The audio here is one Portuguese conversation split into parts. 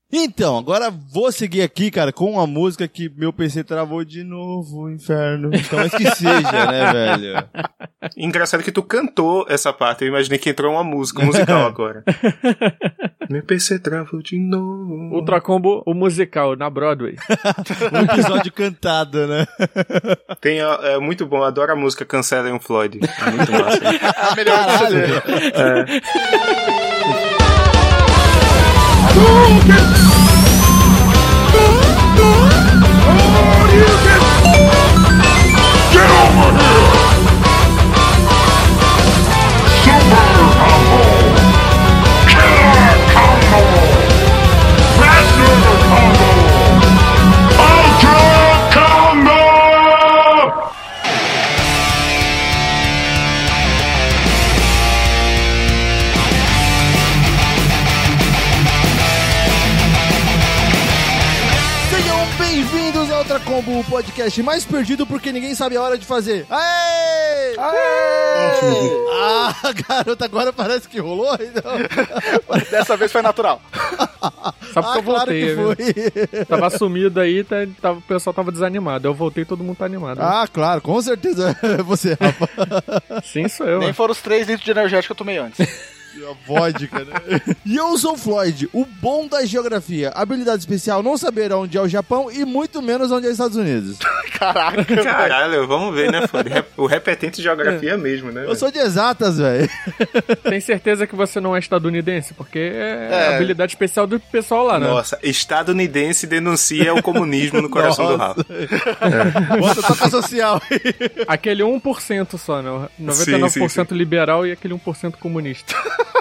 Então, agora vou seguir aqui, cara, com uma música que meu PC travou de novo, inferno. Então, mas que seja, né, velho? Engraçado que tu cantou essa parte, eu imaginei que entrou uma música, musical agora. Meu PC travou de novo. Ultra Combo, o musical, na Broadway. Um episódio cantado, né? É muito bom, eu adoro a música Cancelem o Floyd. É muito massa. A melhor Combo, o podcast mais perdido porque ninguém sabe a hora de fazer. Aê! Aê! Ah, garota, agora parece que rolou, então. Dessa vez foi natural. Sabe que eu voltei, claro que foi. Tava sumido aí, o pessoal tava desanimado. Eu voltei, todo mundo tá animado. Ah, claro, com certeza é você, Rafa. Sim, sou eu. Nem foram os 3 litros de energético que eu tomei antes. A vodka, né? E eu sou o Floyd, o bom da geografia. Habilidade especial, não saber onde é o Japão e muito menos onde é os Estados Unidos. Caraca, caralho, vamos ver, né, Floyd? O repetente de geografia mesmo, né? Eu sou de exatas, velho. Tem certeza que você não é estadunidense? Porque é habilidade especial do pessoal lá, né? Nossa, estadunidense denuncia o comunismo no coração do Rafa. Bota toca social. Aquele 1% só, né? 99% sim. Liberal e aquele 1% comunista.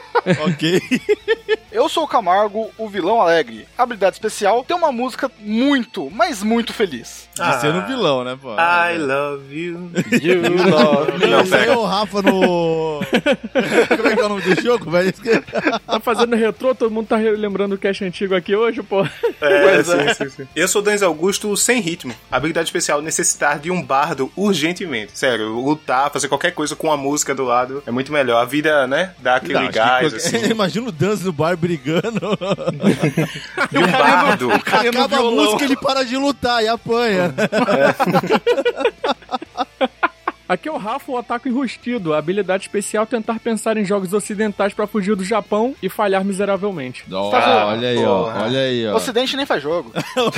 Ok. Eu sou o Camargo, o vilão alegre. Habilidade especial, tem uma música muito, mas muito feliz. De ser no vilão, né, pô? I love you. You love me. Não, sei o Rafa no... Como é que é o nome do jogo, velho? Tá fazendo retrô, todo mundo tá lembrando o cast antigo aqui hoje, pô. Sim. Eu sou Danz Augusto sem ritmo. Habilidade especial, necessitar de um bardo urgentemente. Sério, lutar, fazer qualquer coisa com a música do lado é muito melhor. A vida, né, dá aquele gás, assim. Imagina o Danz no bar brigando. E um bardo. Acaba a música, ele para de lutar e apanha. Aqui é o Rafa, o ataque enrustido. A habilidade especial tentar pensar em jogos ocidentais pra fugir do Japão e falhar miseravelmente. Olha aí, ó. O Ocidente nem faz jogo.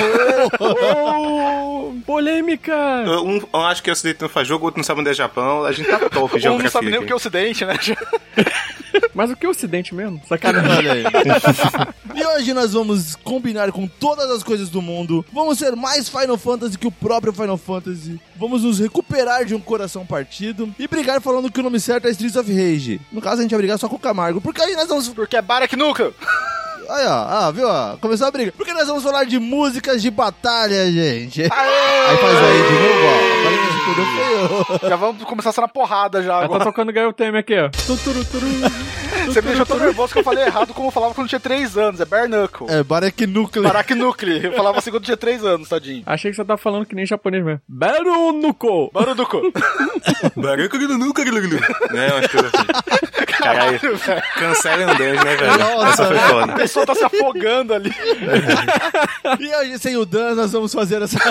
Polêmica! Um acha que o Ocidente não faz jogo, o outro não sabe onde é Japão. A gente tá top de geografia. Um não sabe nem o que é Ocidente, né? Mas o que é Ocidente mesmo? Sacanagem. Olha aí. E hoje nós vamos combinar com todas as coisas do mundo. Vamos ser mais Final Fantasy que o próprio Final Fantasy. Vamos nos recuperar de um coração partido e brigar falando que o nome certo é Streets of Rage. No caso, a gente vai brigar só com o Camargo, porque aí nós vamos... Porque é Barak Nuka. Aí, ó, viu? Começou a briga. Porque nós vamos falar de músicas de batalha, gente. Aê! Aí faz aí de novo, ó. Agora que a gente perdeu, feio. Já vamos começar só na porrada já. Tá tocando Gaio Theme aqui, ó. Você me deixou tão nervoso que eu falei errado como eu falava quando tinha 3 anos. É Bare Knuckle. É, Barak Nuclear. Barak Nuclear. Eu falava assim quando tinha 3 anos, tadinho. Achei que você tava falando que nem japonês mesmo. Baru Nuko. Baru Nuko. Baruco do Nuca. Né, umas coisas assim. Caralho, cancela um Deus, né, velho? Nossa, essa foi foda. A pessoa tá se afogando ali. E hoje, sem o Dan, nós vamos fazer essa...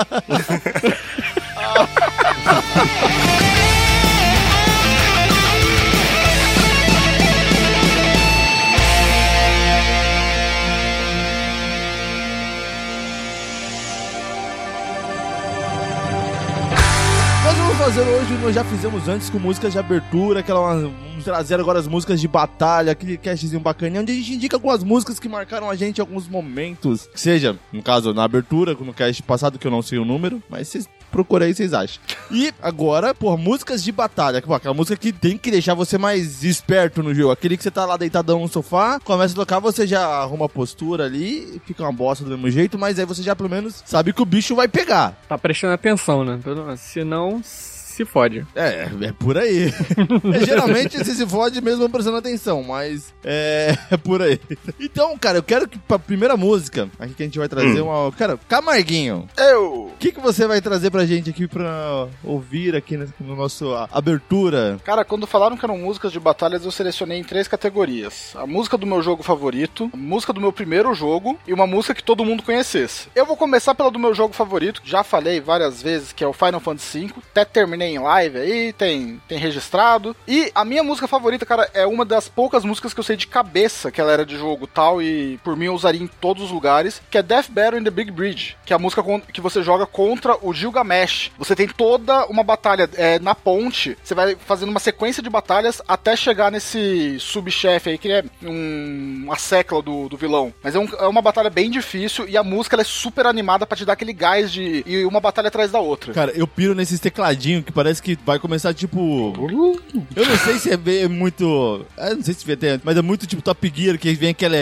Vamos fazer hoje, nós já fizemos antes com músicas de abertura, vamos trazer agora as músicas de batalha, aquele castzinho bacaninha, onde a gente indica algumas músicas que marcaram a gente em alguns momentos. Que seja, no caso, na abertura, no cast passado, que eu não sei o número, mas vocês procuram aí, vocês acham. E agora, músicas de batalha, aquela música que tem que deixar você mais esperto no jogo, aquele que você tá lá deitadão no sofá, começa a tocar, você já arruma a postura ali, fica uma bosta do mesmo jeito, mas aí você já pelo menos sabe que o bicho vai pegar. Tá prestando atenção, né? Se não, se fode. É por aí. Geralmente você se fode mesmo prestando atenção, mas é por aí. Então, cara, eu quero que pra primeira música, aqui que a gente vai trazer uma... Cara, Camarguinho. O que você vai trazer pra gente aqui pra ouvir aqui no nosso abertura? Cara, quando falaram que eram músicas de batalhas, eu selecionei em 3 categorias. A música do meu jogo favorito, a música do meu primeiro jogo e uma música que todo mundo conhecesse. Eu vou começar pela do meu jogo favorito, já falei várias vezes, que é o Final Fantasy V. Até terminei em live aí, tem registrado. E a minha música favorita, cara, é uma das poucas músicas que eu sei de cabeça que ela era de jogo tal, e por mim eu usaria em todos os lugares, que é Death Battle in the Big Bridge, que é a música que você joga contra o Gilgamesh. Você tem toda uma batalha na ponte, você vai fazendo uma sequência de batalhas até chegar nesse subchefe aí, que é uma secla do vilão. Mas é uma batalha bem difícil, e a música ela é super animada pra te dar aquele gás de ir uma batalha atrás da outra. Cara, eu piro nesses tecladinhos que parece que vai começar tipo... Eu não sei se é muito... Eu não sei se tem, mas é muito tipo Top Gear, que vem aquela...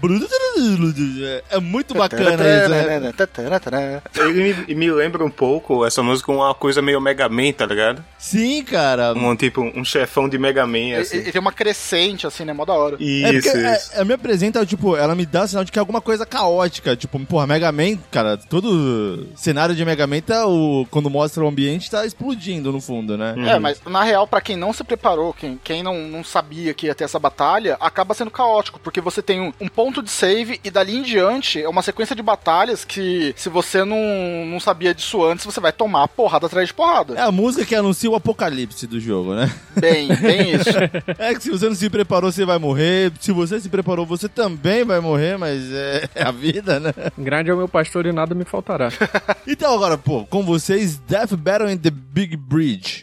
É muito bacana isso, né? Ele me lembra um pouco essa música, uma coisa meio Mega Man, tá ligado? Sim, cara. Tipo, um chefão de Mega Man, assim. Ele tem uma crescente, assim, né? Mó da hora. Isso. Ela me apresenta, tipo, ela me dá sinal de que é alguma coisa caótica. Tipo, porra, Mega Man, cara, todo cenário de Mega Man quando mostra o ambiente, tá explodindo no fundo, né? Mas na real, pra quem não se preparou, quem não sabia que ia ter essa batalha, acaba sendo caótico, porque você tem um ponto de save e dali em diante é uma sequência de batalhas que, se você não sabia disso antes, você vai tomar porrada atrás de porrada. É a música que anuncia o apocalipse do jogo, né? Bem isso. É que se você não se preparou, você vai morrer. Se você se preparou, você também vai morrer, mas é a vida, né? Grande é o meu pastor e nada me faltará. Então agora, pô, com vocês, Death Battle in the Big Bridge.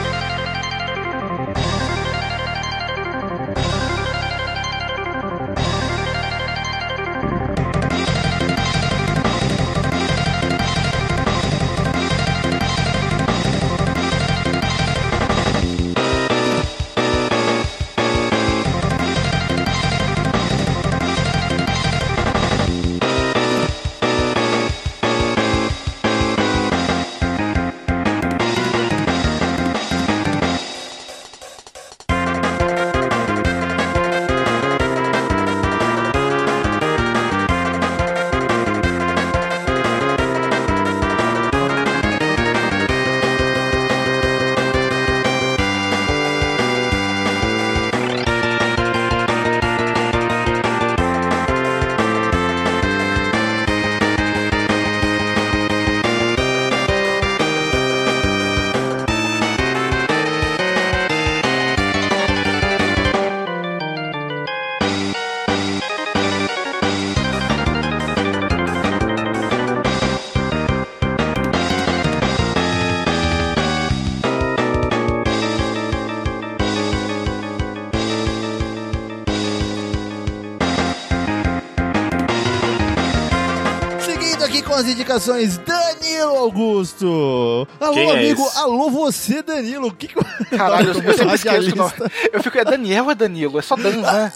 As indicações, Danilo Augusto. Alô, quem amigo. É alô, você, Danilo. O que Caralho, eu sempre esqueço. Eu fico, é Daniel ou é Danilo? É só Dan, né?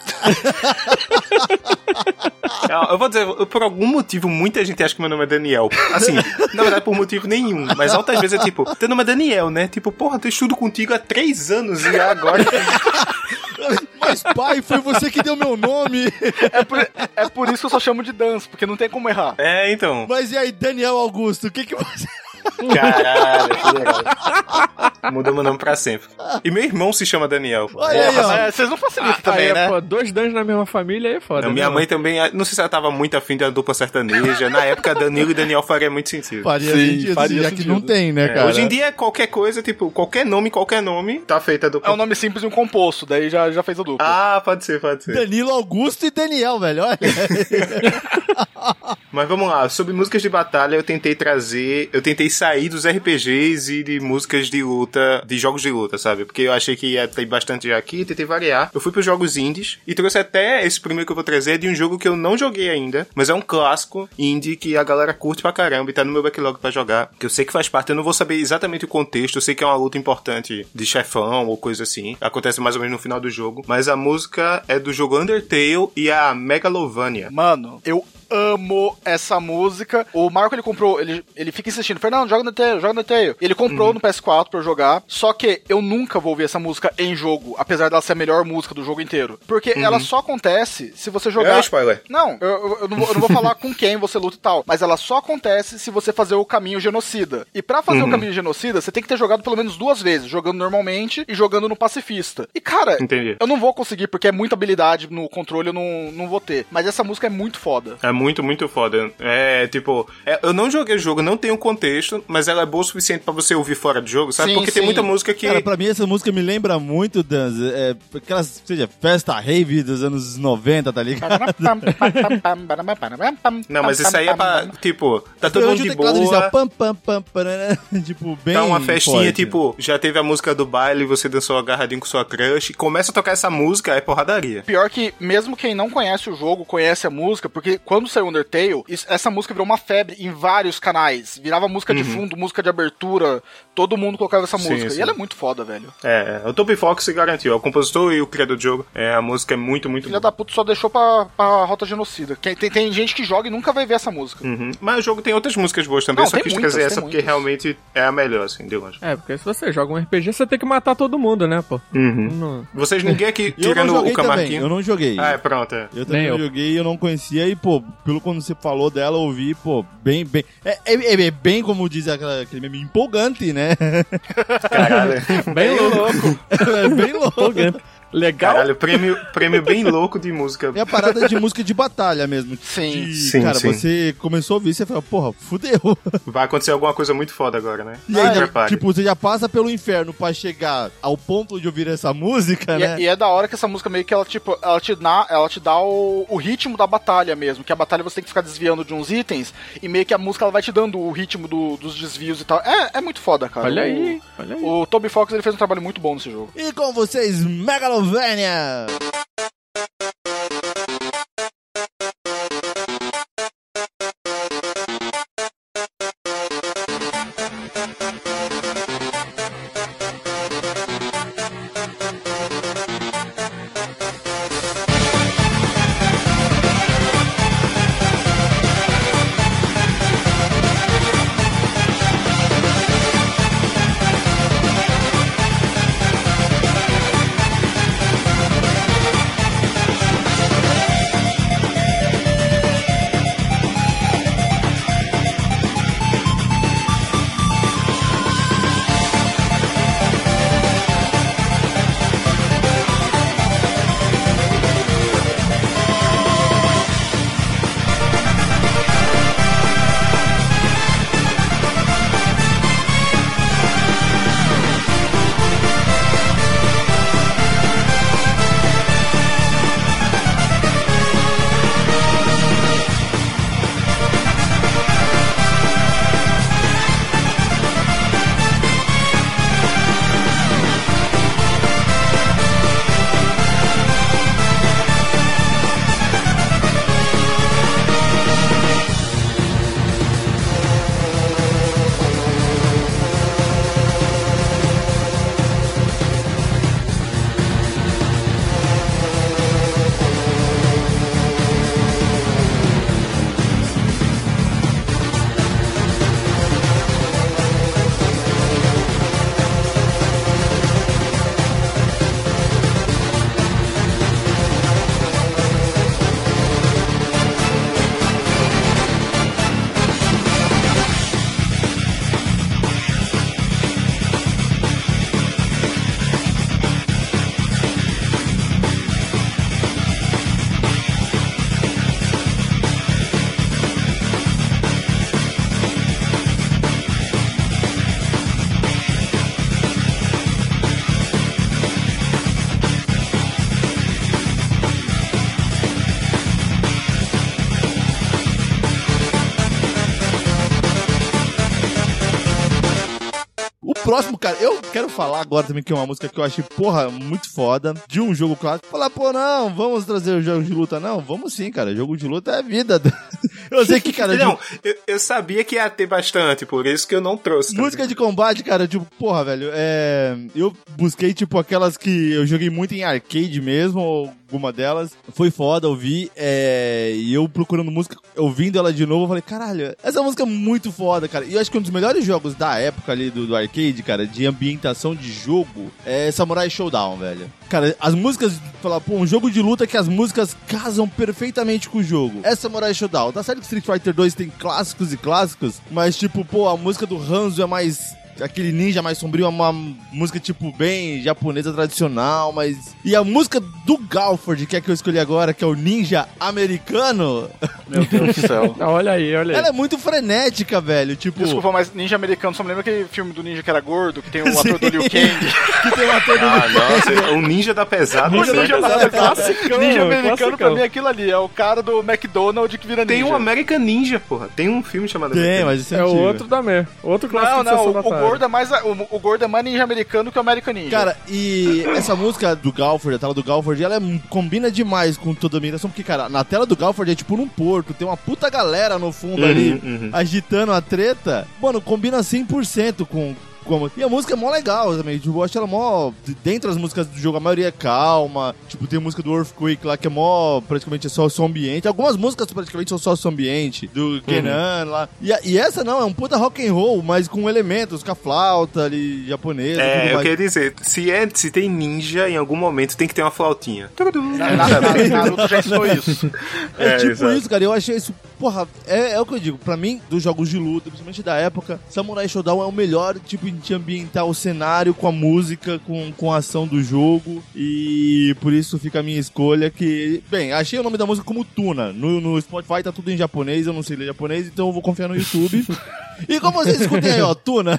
Eu vou dizer, por algum motivo, muita gente acha que meu nome é Daniel. Assim, na verdade, por motivo nenhum. Mas altas vezes é tipo, teu nome é Daniel, né? Tipo, porra, eu estudo contigo há 3 anos e agora... Mas, pai, foi você que deu meu nome. É por isso que eu só chamo de Dans, porque não tem como errar. É, então. Mas e aí, Daniel Augusto, o que você... Caralho, que legal. Mudou meu nome pra sempre. E meu irmão se chama Daniel. Olha aí, ó. Vocês não facilitam também, né? Pô, 2 Dans na mesma família aí é foda. Não, minha mãe também, não sei se ela tava muito afim da dupla sertaneja. Na época, Danilo e Daniel faria muito sentido. Faria sentido, já que não tem, né, cara? Hoje em dia, qualquer coisa, tipo, qualquer nome, tá feita a dupla. É um nome simples e um composto, daí já fez a dupla. Ah, pode ser. Danilo Augusto e Daniel, velho, olha. Mas vamos lá, sobre músicas de batalha, eu tentei sair dos RPGs e de músicas de luta, de jogos de luta, sabe? Porque eu achei que ia ter bastante já aqui, tentei variar. Eu fui pros jogos indies e trouxe até esse primeiro que eu vou trazer de um jogo que eu não joguei ainda, mas é um clássico indie que a galera curte pra caramba e tá no meu backlog pra jogar, que eu sei que faz parte, eu não vou saber exatamente o contexto, eu sei que é uma luta importante de chefão ou coisa assim, acontece mais ou menos no final do jogo, mas a música é do jogo Undertale e a Megalovania. Mano, eu amo essa música. O Marco, ele comprou, ele fica insistindo, Fernando, joga no Telltale. Ele comprou no PS4 pra eu jogar, só que eu nunca vou ouvir essa música em jogo, apesar dela ser a melhor música do jogo inteiro. Porque ela só acontece se você jogar... spoiler. Não, eu não vou falar com quem você luta e tal, mas ela só acontece se você fazer o caminho genocida. E pra fazer o caminho genocida, você tem que ter jogado pelo menos 2 vezes, jogando normalmente e jogando no pacifista. E cara, eu não vou conseguir, porque é muita habilidade no controle, eu não vou ter. Mas essa música é muito foda. É muito, muito foda. Eu não joguei o jogo, não tenho contexto, mas ela é boa o suficiente pra você ouvir fora de jogo, sabe? Sim, porque tem muita música que... Cara, pra mim essa música me lembra muito das... aquelas, seja, festa rave dos anos 90, tá ligado? Não, mas isso aí é pra, tipo, tá todo mundo de boa. Tipo, bem... Tá uma festinha, forte. tipo, já teve a música do baile, você dançou agarradinho com sua crush, começa a tocar essa música, é porradaria. Pior que, mesmo quem não conhece o jogo, conhece a música, porque quando saiu Undertale, essa música virou uma febre em vários canais. Virava música de fundo, música de abertura, todo mundo colocava essa música. Sim. E ela é muito foda, velho. O Toby Fox se garantiu, o compositor e o criador do jogo, a música é muito, muito Filha da puta só deixou pra Rota Genocida. Tem gente que joga e nunca vai ver essa música. Mas o jogo tem outras músicas boas também, Não, só quis trazer essa porque realmente é a melhor, assim, de longe. Porque se você joga um RPG, você tem que matar todo mundo, né, pô? Vocês, ninguém aqui, tirando o Camarquinho... Eu não joguei. Pronto. Eu também não joguei, eu não conhecia e, pô, pelo quando você falou dela, eu ouvi, pô, bem... É bem, como diz aquele meme, empolgante, né? Caralho. Bem louco. É bem louco. Empolgante. Legal. Caralho, prêmio bem louco de música. É a parada de música de batalha mesmo. Sim. Cara, você começou a ouvir, você fala, porra, fudeu. Vai acontecer alguma coisa muito foda agora, né? E aí, tipo, você já passa pelo inferno pra chegar ao ponto de ouvir essa música, né? E é da hora que essa música meio que ela te dá o ritmo da batalha mesmo, que a batalha você tem que ficar desviando de uns itens, e meio que a música ela vai te dando o ritmo dos desvios e tal. É muito foda, cara. Olha aí. O Toby Fox, ele fez um trabalho muito bom nesse jogo. E com vocês, Megalovania! Próximo, cara, eu quero falar agora também que é uma música que eu achei, porra, muito foda, de um jogo clássico. Falar, pô, não, vamos trazer jogos de luta. Não, vamos sim, cara, jogo de luta é vida. Eu sei que, cara... Não, eu sabia que ia ter bastante, por isso que eu não trouxe. Música de combate, cara, tipo, porra, velho, eu busquei, tipo, aquelas que eu joguei muito em arcade mesmo, alguma delas. Foi foda ouvir, e eu procurando música, ouvindo ela de novo, eu falei, caralho, essa música é muito foda, cara. E eu acho que um dos melhores jogos da época ali do arcade, cara, de ambientação de jogo, é Samurai Showdown, velho. Cara, as músicas, falar, pô, um jogo de luta que as músicas casam perfeitamente com o jogo. É Samurai Showdown. Tá certo que Street Fighter 2 tem clássicos e clássicos, mas tipo, pô, a música do Hanzo é mais... aquele ninja mais sombrio, é uma música, tipo, bem japonesa tradicional, mas... E a música do Galford, que é que eu escolhi agora, que é o ninja americano... Meu Deus do céu. Olha aí. Ela é muito frenética, velho, tipo... Desculpa, mas ninja americano, só me lembra aquele filme do ninja que era gordo, que tem um ator do Liu Kang. Que tem um ator do Liu Kang. Nossa, um ninja da pesada. Ninja da pesada, classicão. Ninja americano pra mim é aquilo ali, é o cara do McDonald's que vira ninja. Tem um American Ninja, porra. Tem um filme chamado... Tem, mas isso é o outro também. Outro clássico. Não, o gordo é mais ninja americano que o American Ninja. Cara, e essa música do Galford, a tela do Galford, ela combina demais com toda a ambientação, porque, cara, na tela do Galford é tipo num porto, tem uma puta galera no fundo ali, agitando a treta. Mano, combina 100% com... E a música é mó legal também, tipo, eu acho ela mó... Dentro das músicas do jogo, a maioria é calma. Tipo, tem a música do Earthquake lá, que é mó... Praticamente é só som ambiente. Algumas músicas praticamente são só som ambiente. Do Kenan lá. E essa não, é um puta rock and roll, mas com elementos, com a flauta ali, japonesa. Eu queria dizer, se tem ninja, em algum momento tem que ter uma flautinha. Naruto já ensinou isso. Tipo exato. isso, cara, eu achei isso... Porra, é o que eu digo. Pra mim, dos jogos de luta, principalmente da época, Samurai Showdown é o melhor tipo de ambientar o cenário com a música, com a ação do jogo. E por isso fica a minha escolha que... Bem, achei o nome da música como Tuna. No Spotify tá tudo em japonês, eu não sei ler japonês, então eu vou confiar no YouTube. E como vocês escutem aí, ó, Tuna.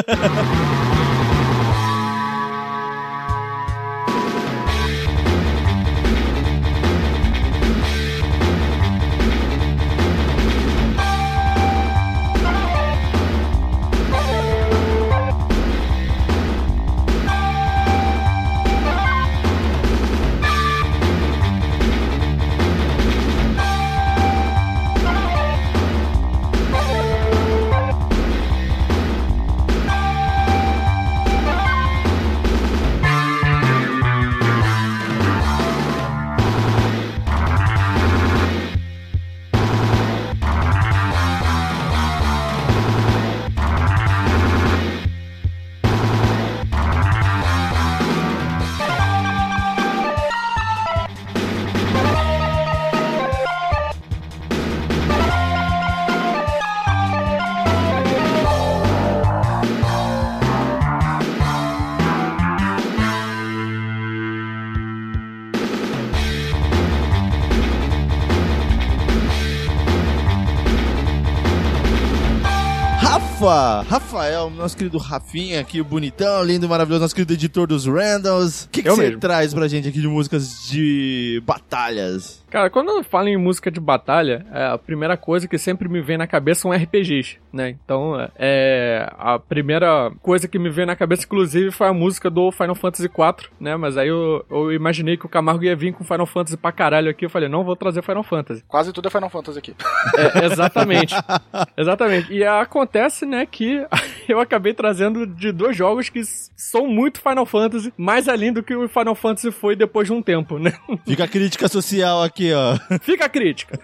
Rafael, nosso querido Rafinha aqui, o bonitão, lindo, maravilhoso, nosso querido editor dos Randoms. O que você traz pra gente aqui de músicas de batalhas? Cara, quando eu falo em música de batalha, a primeira coisa que sempre me vem na cabeça são RPGs, né? Então, a primeira coisa que me veio na cabeça, inclusive, foi a música do Final Fantasy IV, né? Mas aí eu imaginei que o Camargo ia vir com Final Fantasy pra caralho aqui, eu falei, não vou trazer Final Fantasy. Quase tudo é Final Fantasy aqui. Exatamente. Exatamente. E acontece, né, que eu acabei trazendo de dois jogos que são muito Final Fantasy, mais além do que o Final Fantasy foi depois de um tempo, né? Fica a crítica social aqui, ó. Fica a crítica.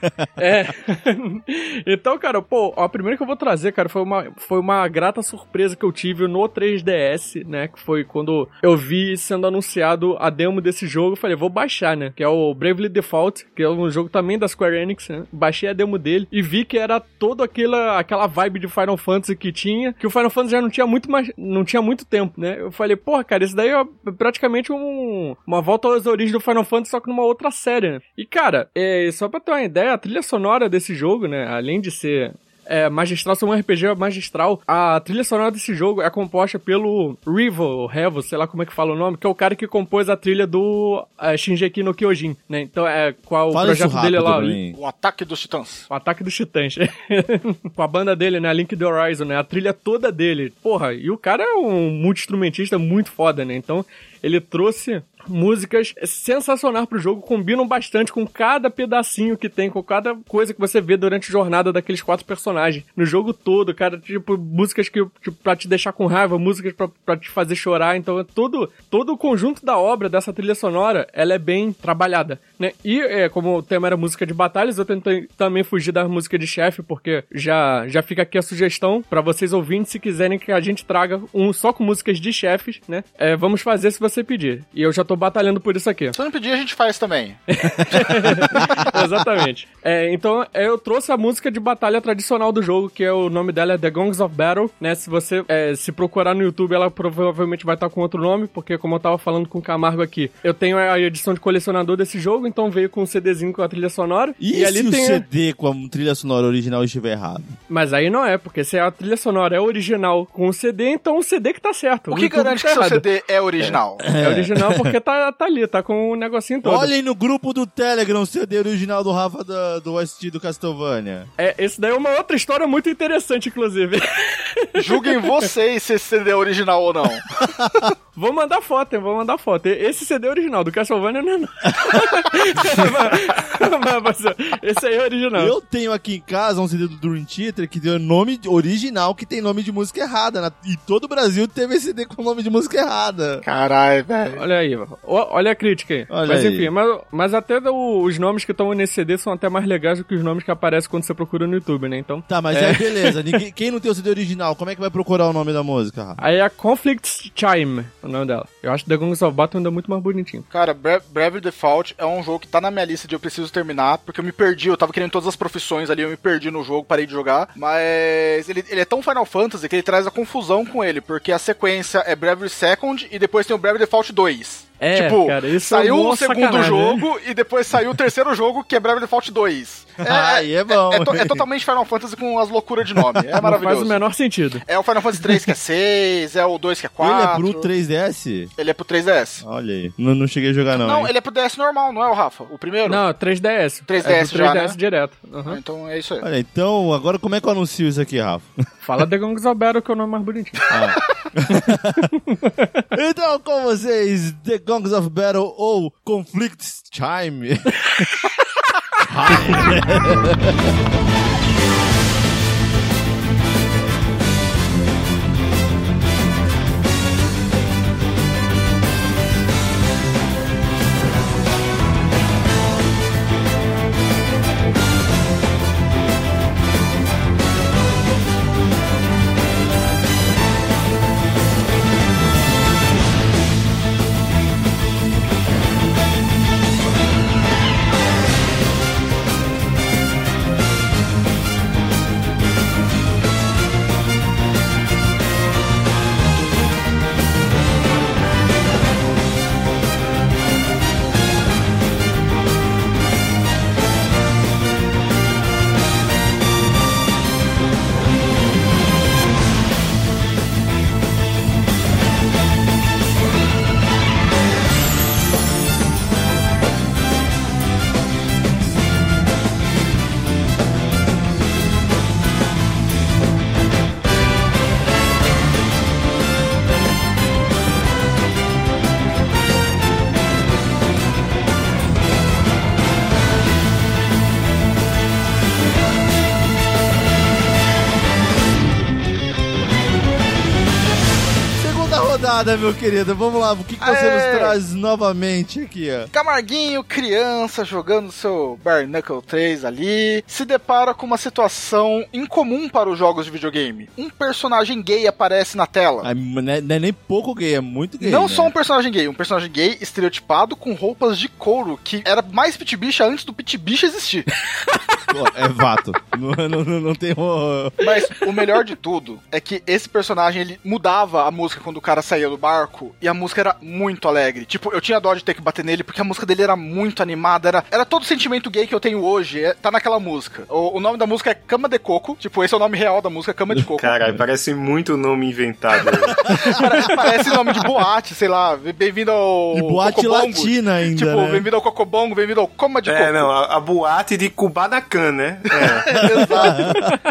Então, cara, pô, a primeira que eu vou trazer, cara, foi uma grata surpresa que eu tive no 3DS, né, que foi quando eu vi sendo anunciado a demo desse jogo, eu falei, vou baixar, né, que é o Bravely Default, que é um jogo também da Square Enix, né, baixei a demo dele e vi que era toda aquela vibe de Final Fantasy que tinha, que o Final Fantasy já não tinha muito tempo, né, eu falei, porra, cara, isso daí é praticamente uma volta às origens do Final Fantasy, só que numa outra série, né? E, cara, só pra ter uma ideia, a trilha sonora desse jogo, né, além de ser magistral, ser um RPG magistral, a trilha sonora desse jogo é composta pelo Revo, sei lá como é que fala o nome, que é o cara que compôs a trilha do Shingeki no Kyojin, né? Então qual o projeto dele lá? O Ataque dos Titãs. O Ataque dos Titãs. Com a banda dele, né? A Link the Horizon, né? A trilha toda dele. Porra, e o cara é um multi-instrumentista muito foda, né? Então, ele trouxe músicas sensacionais pro jogo, combinam bastante com cada pedacinho que tem, com cada coisa que você vê durante a jornada daqueles 4 personagens. No jogo todo, cara, tipo, músicas que pra te deixar com raiva, músicas pra te fazer chorar. Então, todo o conjunto da obra dessa trilha sonora, ela é bem trabalhada, né? E, como o tema era música de batalhas, eu tentei também fugir da música de chefe, porque já fica aqui a sugestão pra vocês ouvintes, se quiserem que a gente traga só com músicas de chefes, né? Vamos fazer se você pedir. E eu já tô batalhando por isso aqui. Se não pedir, a gente faz também. Exatamente. Então, eu trouxe a música de batalha tradicional do jogo, que o nome dela é The Gongs of Battle, né? Se você se procurar no YouTube, ela provavelmente vai estar com outro nome, porque como eu tava falando com o Camargo aqui, eu tenho a edição de colecionador desse jogo, então veio com um CDzinho com a trilha sonora. E ali se tem o CD com a trilha sonora original estiver errado? Mas aí não é, porque se a trilha sonora é original com o CD, então o CD que tá certo. O que garante que seu CD é original? É original porque tá ali, tá com o negocinho todo. Olhem no grupo do Telegram o CD original do Rafa do OST do Castlevania. Esse daí é uma outra história muito interessante, inclusive. Julguem vocês se esse CD é original ou não. Vou mandar foto. Esse CD é original, do Castlevania não é não. Mas esse aí é original. Eu tenho aqui em casa um CD do Dream Theater que tem o nome original, que tem nome de música errada. E todo o Brasil teve esse CD com nome de música errada. Caralho, velho. Olha aí, olha a crítica aí. Mas enfim, mas até os nomes que estão nesse CD são até mais legais do que os nomes que aparecem quando você procura no YouTube, né? Então... Tá, mas aí beleza. Quem não tem o CD original, como é que vai procurar o nome da música, Rafa? Aí é a Conflict Chime, o nome dela. Eu acho que The Gongs of Battle ainda muito mais bonitinho. Cara, Bravely Default é um jogo que tá na minha lista de eu preciso terminar, porque eu me perdi, eu tava querendo todas as profissões ali, eu me perdi no jogo, parei de jogar, mas ele é tão Final Fantasy que ele traz a confusão com ele, porque a sequência é Bravely Second e depois tem o Bravely Default 2. Tipo, cara, isso saiu o segundo sacanagem, jogo, né? E depois saiu o terceiro jogo, que é Bravely Default 2. É bom. É totalmente Final Fantasy com as loucuras de nome. É maravilhoso. Não faz o menor sentido. É o Final Fantasy 3 que é 6, é o 2 que é 4. Ele é pro 3DS? Ele é pro 3DS. Olha aí. Não cheguei a jogar, não. Não, ele é pro DS normal, não é o Rafa? O primeiro? Não, 3DS. 3DS é já, 3DS né? direto. Uhum. Então é isso aí. Olha, então, agora como é que eu anuncio isso aqui, Rafa? Fala The Gongs of Battle, que é o nome mais bonitinho. Então, com vocês, The Gongs of Battle ou Conflict Chime. Meu querido, vamos lá, o que você nos traz novamente aqui, ó? Camarguinho, criança, jogando seu Bare Knuckle 3 ali, se depara com uma situação incomum para os jogos de videogame. Um personagem gay aparece na tela. Não é nem pouco gay, é muito gay. Não só um personagem gay estereotipado com roupas de couro, que era mais Pit Bicha antes do Pit Bicha existir. É vato. Não tem... Mas o melhor de tudo é que esse personagem, ele mudava a música quando o cara saía do barco, e a música era muito alegre. Tipo, eu tinha dó de ter que bater nele, porque a música dele era muito animada, era todo o sentimento gay que eu tenho hoje, tá naquela música. O nome da música é Cama de Coco, tipo, esse é o nome real da música, Cama de Coco. Caralho, parece muito nome inventado. Parece nome de boate, sei lá, bem-vindo ao... De boate Cocobongo. latina ainda, tipo, né? Bem-vindo ao Cocobongo, bem-vindo ao Coma de Coco. Não, a boate de Kubanacan, né? Exato.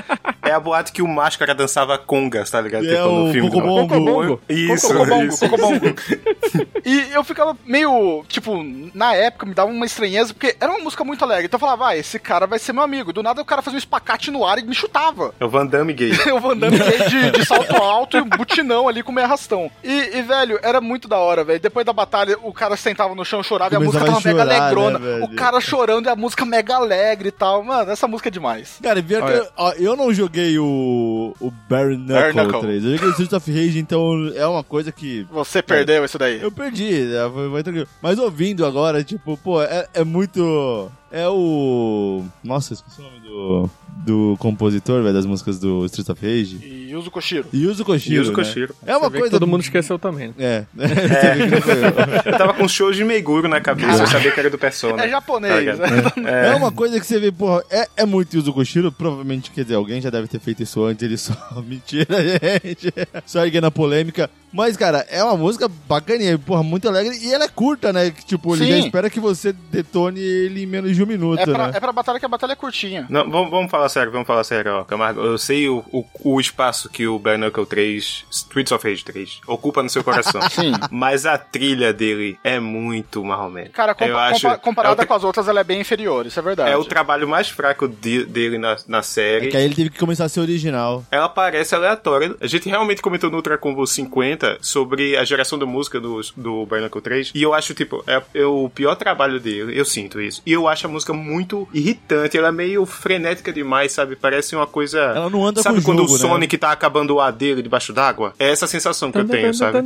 É a boate que o Máscara dançava congas, tá ligado? É o Cocobongo. Isso. Cocobongo. E eu ficava meio, tipo, na época me dava uma estranheza, porque era uma música muito alegre. Então eu falava, esse cara vai ser meu amigo. Do nada o cara fazia um espacate no ar e me chutava. É o Van Damme gay. O Van Damme gay de salto alto e um butinão ali com meio arrastão. E, velho, era muito da hora, velho. Depois da batalha, o cara sentava no chão, chorava e a música tava mega alegrona. Né, o cara chorando e a música mega alegre e tal. Mano, essa música é demais. Cara, pior que eu não joguei o Bare Knuckle 3. Eu joguei o Streets of Rage, então é uma coisa que... Você perdeu isso daí. Eu perdi, foi tranquilo. Mas ouvindo agora, tipo, pô, é muito... É o... Nossa, esqueci o nome do compositor, velho, das músicas do Streets of Rage. Yuzo Koshiro. Yuzo Koshiro, né? É uma coisa... todo mundo esqueceu também. É. Eu tava com Shoji Meguro na cabeça, eu sabia que era do Persona. É japonês, É uma coisa que você vê, porra, é muito Yuzo Koshiro, provavelmente, quer dizer, alguém já deve ter feito isso antes, ele só mentira, gente. Só erguendo a polêmica. Mas, cara, é uma música bacaninha, porra, muito alegre, e ela é curta, né? Tipo, ele já espera que você detone ele em menos de um minuto, né? É pra batalha, que a batalha é curtinha. Não, vamos falar sério, ó, Camargo. Eu sei o espaço que o Bare Knuckle 3, Streets of Rage 3, ocupa no seu coração. Sim. Mas a trilha dele é muito marromeno. Cara, comparada com as outras, ela é bem inferior, isso é verdade. É o trabalho mais fraco dele na série. É que aí ele teve que começar a ser original. Ela parece aleatória. A gente realmente comentou no Ultra Combo 50 sobre a geração da música do Bare Knuckle 3, e eu acho, tipo, é o pior trabalho dele, eu sinto isso. E eu acho a música muito irritante, ela é meio frenética demais, sabe? Parece uma coisa... Ela não anda sabe com o quando jogo, o Sonic tá acabando o ar dele debaixo d'água? É essa sensação que eu tenho, sabe?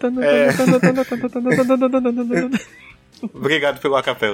Obrigado pelo acapela.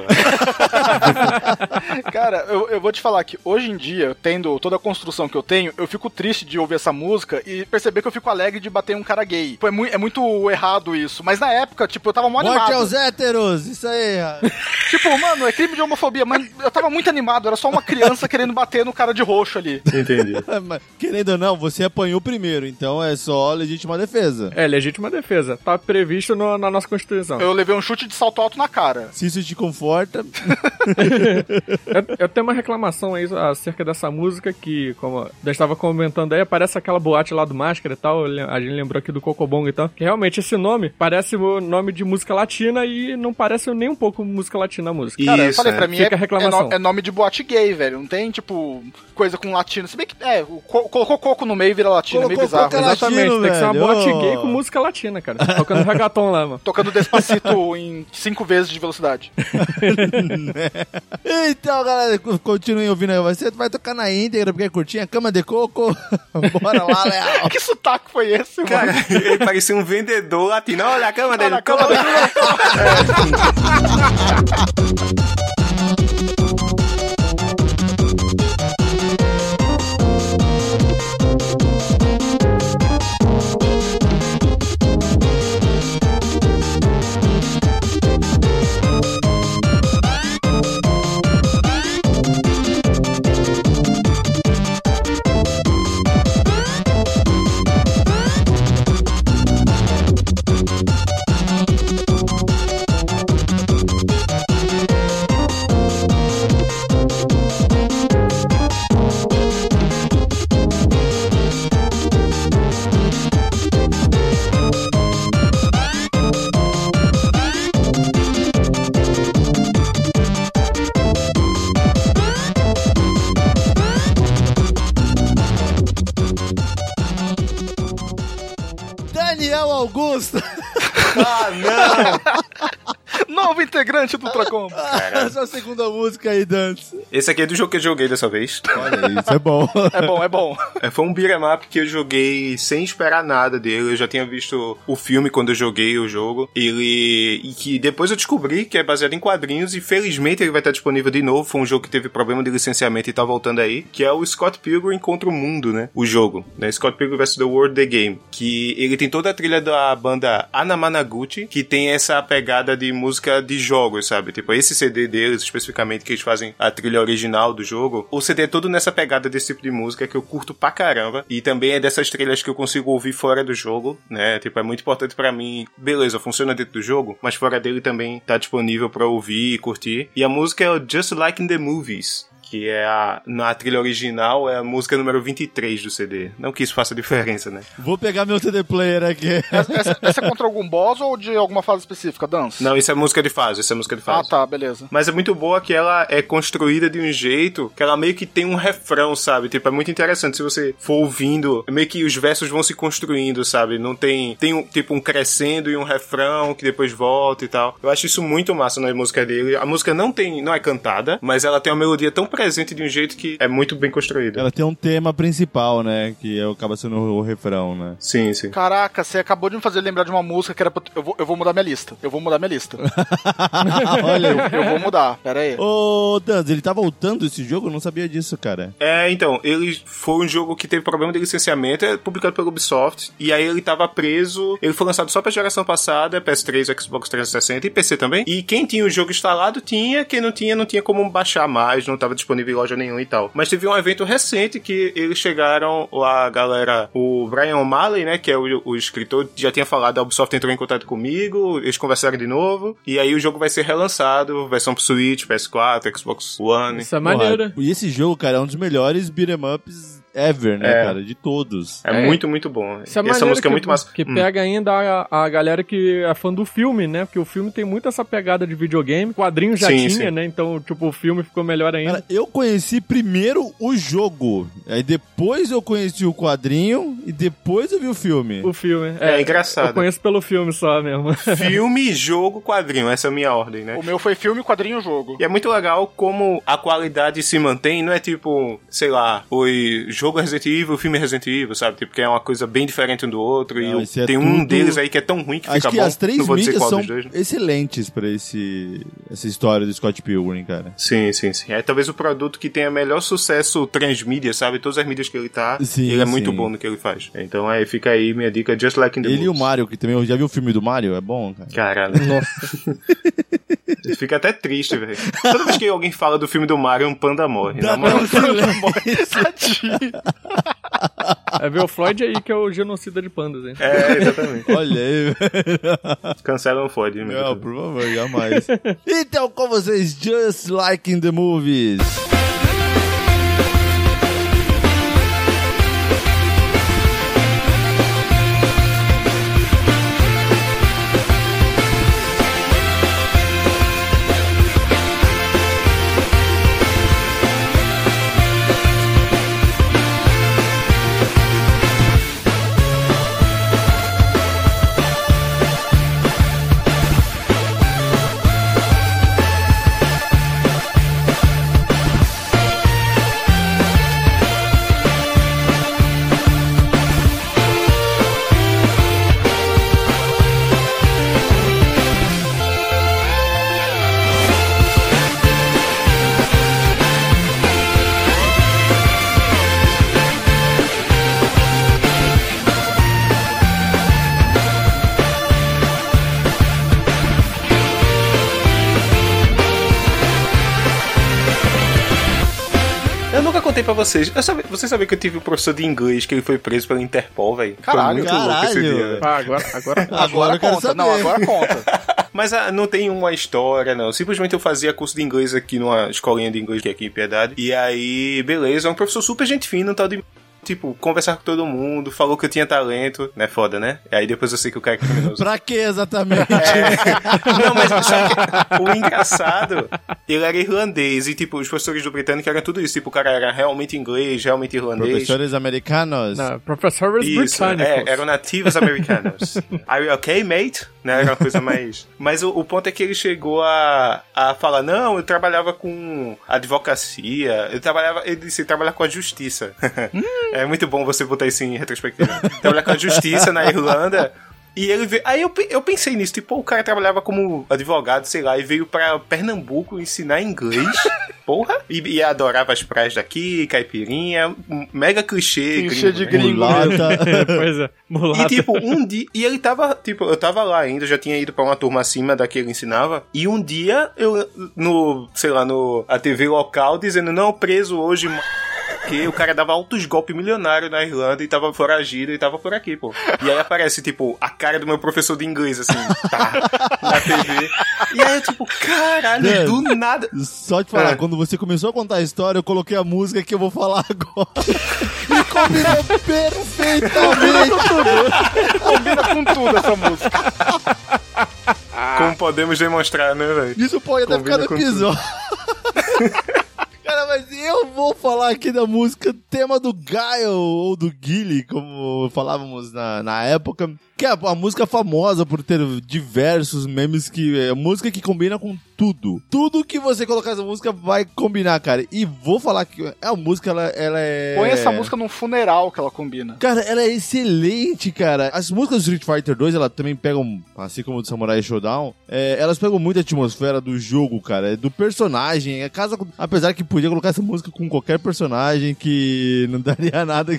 Cara, eu vou te falar que hoje em dia, tendo toda a construção que eu tenho, eu fico triste de ouvir essa música e perceber que eu fico alegre de bater um cara gay. Pô, é muito errado isso. Mas na época, tipo, eu tava mó animado. Morte aos héteros, isso aí. Tipo, mano, é crime de homofobia, mas eu tava muito animado. Era só uma criança querendo bater no cara de roxo ali. Entendi. Querendo ou não, você apanhou primeiro, então é só legítima defesa. É, legítima defesa. Tá previsto na nossa Constituição. Eu levei um chute de salto alto na cara. Se isso te conforta. Eu tenho uma reclamação aí acerca dessa música que, como eu estava comentando aí, parece aquela boate lá do Máscara e tal. A gente lembrou aqui do Cocobongo e tal. Que realmente esse nome parece o nome de música latina e não parece nem um pouco música latina a música. Cara, eu falei, pra mim fica a reclamação. É nome de boate gay, velho. Não tem, tipo, coisa com latino. Se bem que, colocou coco no meio e vira latino, é meio bizarro. Exatamente, latino, tem que ser uma velho. boate gay com música latina, cara. Tocando reggaeton lá, mano. Tocando Despacito em 5 vezes de velocidade. Então, galera, continuem ouvindo aí. Você vai tocar na íntegra, porque é curtinha, cama de coco. Bora lá, Léo. Que sotaque foi esse, mano? Cara, ele parecia um vendedor latino. Olha a cama dele. Daniel Augusto. Ah, não! Novo integrante do Ultracombo. Essa é a segunda música aí, Dantes. Esse aqui é do jogo que eu joguei dessa vez. Olha isso, é bom. É bom. Foi um beat'em up que eu joguei sem esperar nada dele. Eu já tinha visto o filme quando eu joguei o jogo. E que depois eu descobri que é baseado em quadrinhos e felizmente ele vai estar disponível de novo. Foi um jogo que teve problema de licenciamento e tá voltando aí. Que é o Scott Pilgrim contra o Mundo, né? O jogo, né? Scott Pilgrim vs. The World The Game. Que ele tem toda a trilha da banda Anamanaguchi, que tem essa pegada de música de jogos, sabe? Tipo, esse CD deles, especificamente, que eles fazem a trilha original do jogo, o CD é todo nessa pegada desse tipo de música que eu curto pra caramba. E também é dessas trilhas que eu consigo ouvir fora do jogo, né? Tipo, é muito importante pra mim. Beleza, funciona dentro do jogo, mas fora dele também tá disponível pra ouvir e curtir. E a música é o Just Like in the Movies, que é na trilha original, é a música número 23 do CD. Não que isso faça diferença, né? Vou pegar meu CD player aqui. Essa é contra algum boss ou de alguma fase específica, Dance? Não, isso é música de fase, Ah, tá, beleza. Mas é muito boa que ela é construída de um jeito que ela meio que tem um refrão, sabe? Tipo, é muito interessante. Se você for ouvindo, meio que os versos vão se construindo, sabe? Não tem um crescendo e um refrão que depois volta e tal. Eu acho isso muito massa na música dele. A música não é cantada, mas ela tem uma melodia tão presente de um jeito que é muito bem construída. Ela tem um tema principal, né? Que acaba sendo o refrão, né? Sim, sim. Caraca, você acabou de me fazer lembrar de uma música que era pra... Eu vou mudar minha lista. Olha, eu vou mudar. Pera aí. Ô, Danz, ele tá voltando esse jogo? Eu não sabia disso, cara. Então, ele foi um jogo que teve problema de licenciamento, é publicado pela Ubisoft, e aí ele tava preso, ele foi lançado só pra geração passada, PS3, Xbox 360 e PC também, e quem tinha o jogo instalado tinha, quem não tinha como baixar mais, não tava disponível em loja nenhuma e tal. Mas teve um evento recente que eles chegaram, a galera, o Brian O'Malley, né, que é o escritor, já tinha falado, a Ubisoft entrou em contato comigo, eles conversaram de novo, e aí o jogo vai ser relançado, versão pro Switch, PS4, Xbox One. Isso é maneiro. E esse jogo, cara, é um dos melhores beat'em ups ever, né, cara? De todos. É muito, muito bom. Isso é essa música é muito massa. Que pega ainda a galera que é fã do filme, né? Porque o filme tem muito essa pegada de videogame. O quadrinho já tinha, né? Então, tipo, o filme ficou melhor ainda. Cara, eu conheci primeiro o jogo. Aí depois eu conheci o quadrinho e depois eu vi o filme. O filme. É engraçado. Eu conheço pelo filme só mesmo. Filme, jogo, quadrinho. Essa é a minha ordem, né? O meu foi filme, quadrinho, jogo. E é muito legal como a qualidade se mantém. Não é tipo, sei lá, o jogo Resident Evil, o filme Resident Evil, sabe? Tipo, que é uma coisa bem diferente um do outro. Não, e tem um deles aí que é tão ruim que fica bom. Acho que as três mídias são dois, né? excelentes pra essa história do Scott Pilgrim, cara. Sim. É talvez o produto que tenha melhor sucesso transmídia, sabe? Todas as mídias que ele tá, ele é muito bom no que ele faz. Então fica aí minha dica, Just Like in the Ele Movies. e o Mario, que também, já viu o filme do Mario? É bom, cara. Caralho. Nossa. Fica até triste, velho. Toda vez que alguém fala do filme do Mario, um panda morre. Tadinho. É ver o Floyd aí, que é o genocida de pandas, hein? Exatamente. Olha aí. Cancela o Floyd. Não, por favor, jamais. Então, com vocês, Just Like in the Movies. Pra vocês. Vocês sabiam que eu tive um professor de inglês que ele foi preso pela Interpol, velho? Caralho, foi muito louco esse dia. Agora eu quero conta. saber. Não, agora conta. Mas não tem uma história, não. Simplesmente eu fazia curso de inglês aqui numa escolinha de inglês que é aqui em Piedade. E aí, beleza, é um professor super gente fina, um tal de... Tipo, conversar com todo mundo, falou que eu tinha talento, né? Foda, né? E aí depois eu sei que o cara é criminoso. Pra que exatamente? Não, mas sabe que o engraçado, ele era irlandês e, tipo, os professores do britânico eram tudo isso. Tipo, o cara era realmente inglês, realmente irlandês. Professores americanos? Não, professores britânicos. Eram nativos americanos. Are you okay, mate? Né? Era uma coisa mais... Mas o ponto é que ele chegou a falar, não, eu trabalhava com advocacia, ele disse, trabalhar com a justiça. É muito bom você botar isso em retrospectiva. Trabalhar com a justiça na Irlanda. E ele veio... Aí eu pensei nisso, tipo, o cara trabalhava como advogado, sei lá, e veio pra Pernambuco ensinar inglês. Porra! E adorava as praias daqui, caipirinha, mega clichê. Clichê de gringo. Pois é, mulata. E tipo, um dia... E ele tava, tipo, eu tava lá ainda, já tinha ido pra uma turma acima da que ele ensinava. E um dia, a TV local dizendo, não, preso hoje... que o cara dava altos golpes milionários na Irlanda e tava foragido e tava por aqui, pô. E aí aparece, tipo, a cara do meu professor de inglês, assim, tá, na TV. E aí eu, tipo, caralho, do nada. Só te falar, quando você começou a contar a história, eu coloquei a música que eu vou falar agora. E combinou perfeitamente. Combina com tudo essa música. Como podemos demonstrar, né, velho? Isso pode até ficar no episódio. Cara, mas eu vou falar aqui da música tema do Guile, ou do Guile, como falávamos na época, que é a música famosa por ter diversos memes, que é música que combina com tudo. Tudo que você colocar essa música vai combinar, cara. E vou falar que a música, ela é... Põe essa música num funeral que ela combina. Cara, ela é excelente, cara. As músicas do Street Fighter 2, ela também pegam, assim como o do Samurai Showdown, elas pegam muito a atmosfera do jogo, cara, do personagem. Apesar que podia colocar essa música com qualquer personagem que não daria nada.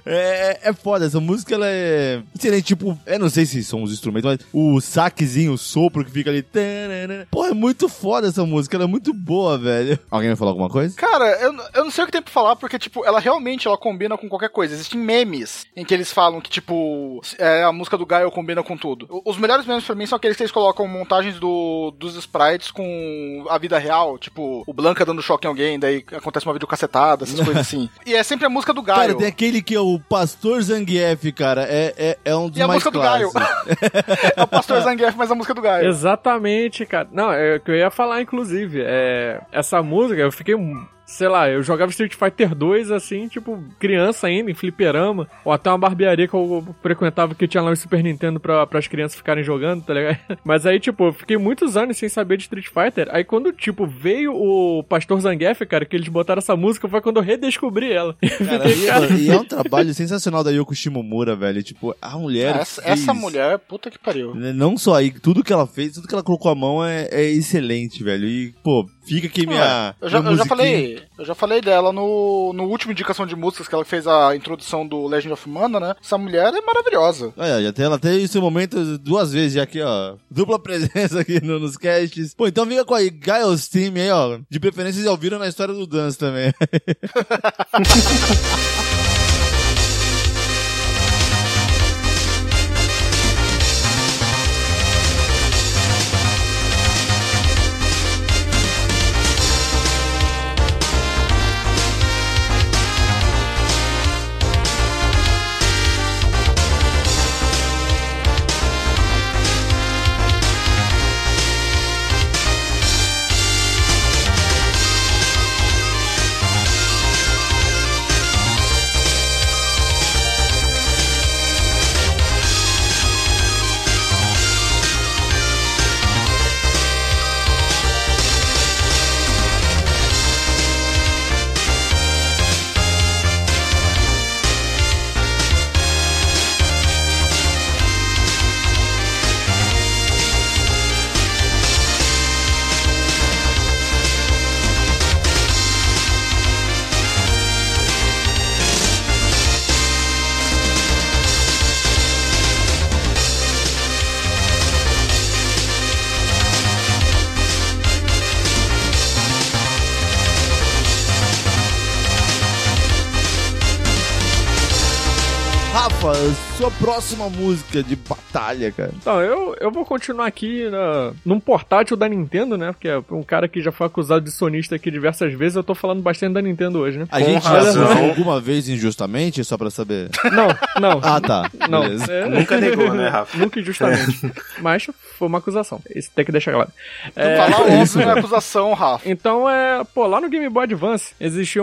É foda, essa música, ela é excelente, tipo... Eu não sei se são os instrumentos, mas o saquezinho, o sopro que fica ali... Pô, é muito foda essa música, ela é muito boa, velho. Alguém vai falar alguma coisa? Cara, eu não sei o que tem pra falar, porque, tipo, ela realmente combina com qualquer coisa. Existem memes em que eles falam que, tipo, a música do Guile combina com tudo. Os melhores memes pra mim são aqueles que eles colocam montagens dos sprites com a vida real, tipo, o Blanca dando choque em alguém, daí acontece uma videocacetada, essas coisas assim. E é sempre a música do Guile. Cara, tem aquele que é o Pastor Zangief, cara, é um dos mais clássicos. É o Pastor Zangief, mas a música do Guile. Exatamente, cara. Não, é o que eu ia falar, inclusive. Essa música, eu fiquei... Sei lá, eu jogava Street Fighter 2 assim, tipo, criança ainda, em fliperama, ou até uma barbearia que eu frequentava que tinha lá o Super Nintendo pra as crianças ficarem jogando, tá ligado? Mas aí, tipo, eu fiquei muitos anos sem saber de Street Fighter, aí quando, tipo, veio o Pastor Zangief, cara, que eles botaram essa música, foi quando eu redescobri ela. Cara, e é um trabalho sensacional da Yoko Shimomura, velho, tipo, a mulher essa mulher, puta que pariu. Não só aí, tudo que ela fez, tudo que ela colocou a mão é excelente, velho, e, pô, fica aqui eu já falei dela no último indicação de músicas que ela fez a introdução do Legend of Mana, né? Essa mulher é maravilhosa. Ela tem esse momento 2 vezes já aqui, ó. Dupla presença aqui nos casts. Pô, então fica com a Guile's Team aí, ó. De preferência já ouviram na história do Dance também. Rafa, sua próxima música de batalha, cara. Então, eu vou continuar aqui num portátil da Nintendo, né? Porque é um cara que já foi acusado de sonista aqui diversas vezes, eu tô falando bastante da Nintendo hoje, né? A gente já falou alguma vez injustamente, só pra saber? Não. Ah, tá. Não. Nunca negou, né, Rafa? Nunca injustamente. Mas foi uma acusação. Isso tem que deixar claro. Falar óbvio não é acusação, Rafa. Então, lá no Game Boy Advance existia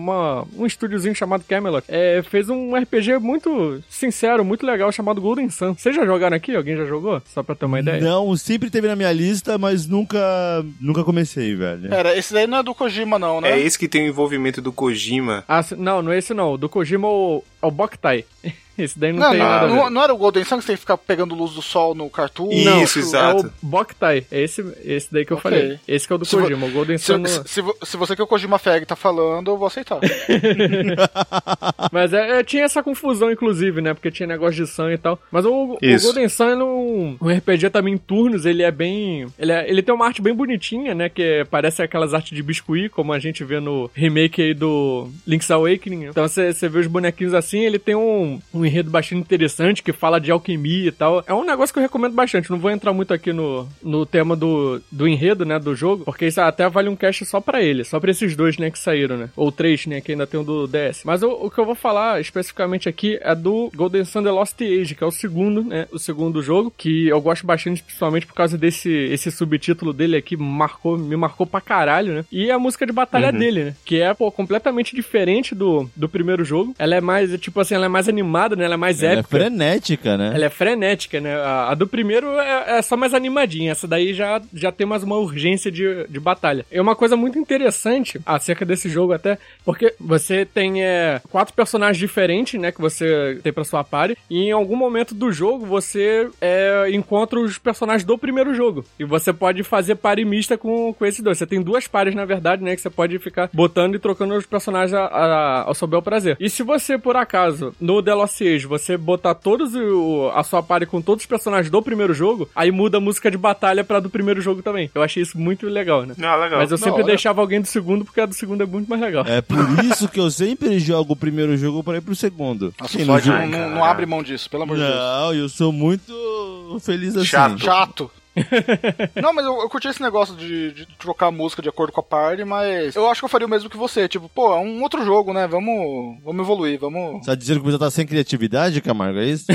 um estúdiozinho chamado Camelot. Fez um RPG muito sincero, muito legal, chamado Golden Sun. Vocês já jogaram aqui? Alguém já jogou? Só pra ter uma ideia. Não, sempre teve na minha lista, mas nunca comecei, velho. Pera, esse daí não é do Kojima, não, né? É esse que tem o envolvimento do Kojima. Não é esse não. Do Kojima é o Boktai. Esse daí não tem nada a ver. Não era o Golden Sun que você tem que ficar pegando luz do sol no cartoon? Isso, exato. É o Boktai. É esse daí que eu falei. Esse que é o do Kojima. O Golden Sun... Se você que o Kojima Feg tá falando, eu vou aceitar. Mas tinha essa confusão, inclusive, né? Porque tinha negócio de sangue e tal. Mas o Golden Sun é um RPG também em turnos. Ele é bem... Ele tem uma arte bem bonitinha, né? Que parece aquelas artes de biscuit, como a gente vê no remake aí do Link's Awakening. Então você vê os bonequinhos assim, ele tem um enredo bastante interessante, que fala de alquimia e tal. É um negócio que eu recomendo bastante. Não vou entrar muito aqui no tema do enredo, né? Do jogo, porque isso até vale um cast só pra ele. Só pra esses dois, né? Que saíram, né? Ou três, né? Que ainda tem o do DS. Mas o que eu vou falar especificamente aqui é do Golden Sun The Lost Age, que é o segundo, né? O segundo jogo, que eu gosto bastante, principalmente por causa esse subtítulo dele aqui, me marcou pra caralho, né? E a música de batalha dele, né? Que é, completamente diferente do primeiro jogo. Ela é mais, tipo assim, ela é mais animada, né? Ela é mais épica. Ela é frenética, né? Ela é frenética, né? A do primeiro é só mais animadinha. Essa daí já tem mais uma urgência de batalha. É uma coisa muito interessante acerca desse jogo até, porque você tem 4 personagens diferentes, né? Que você tem pra sua party, e em algum momento do jogo você encontra os personagens do primeiro jogo. E você pode fazer party mista com esses dois. Você tem 2 pares, na verdade, né? Que você pode ficar botando e trocando os personagens ao seu bel prazer. E se você, por acaso, no The Lost Age, você botar a sua party com todos os personagens do primeiro jogo, aí muda a música de batalha pra do primeiro jogo também. Eu achei isso muito legal, né? Legal. Mas eu sempre deixava alguém do segundo, porque a do segundo é muito mais legal. É por isso que eu sempre jogo o primeiro jogo pra ir pro segundo. Nossa, não abre mão disso, pelo amor de Deus. Não, eu sou muito feliz assim. Chato. Não, mas eu curti esse negócio de trocar a música de acordo com a party, mas eu acho que eu faria o mesmo que você. Tipo, pô, é um outro jogo, né? Vamos evoluir, vamos... Você tá dizendo que você tá sem criatividade, Camargo, é isso?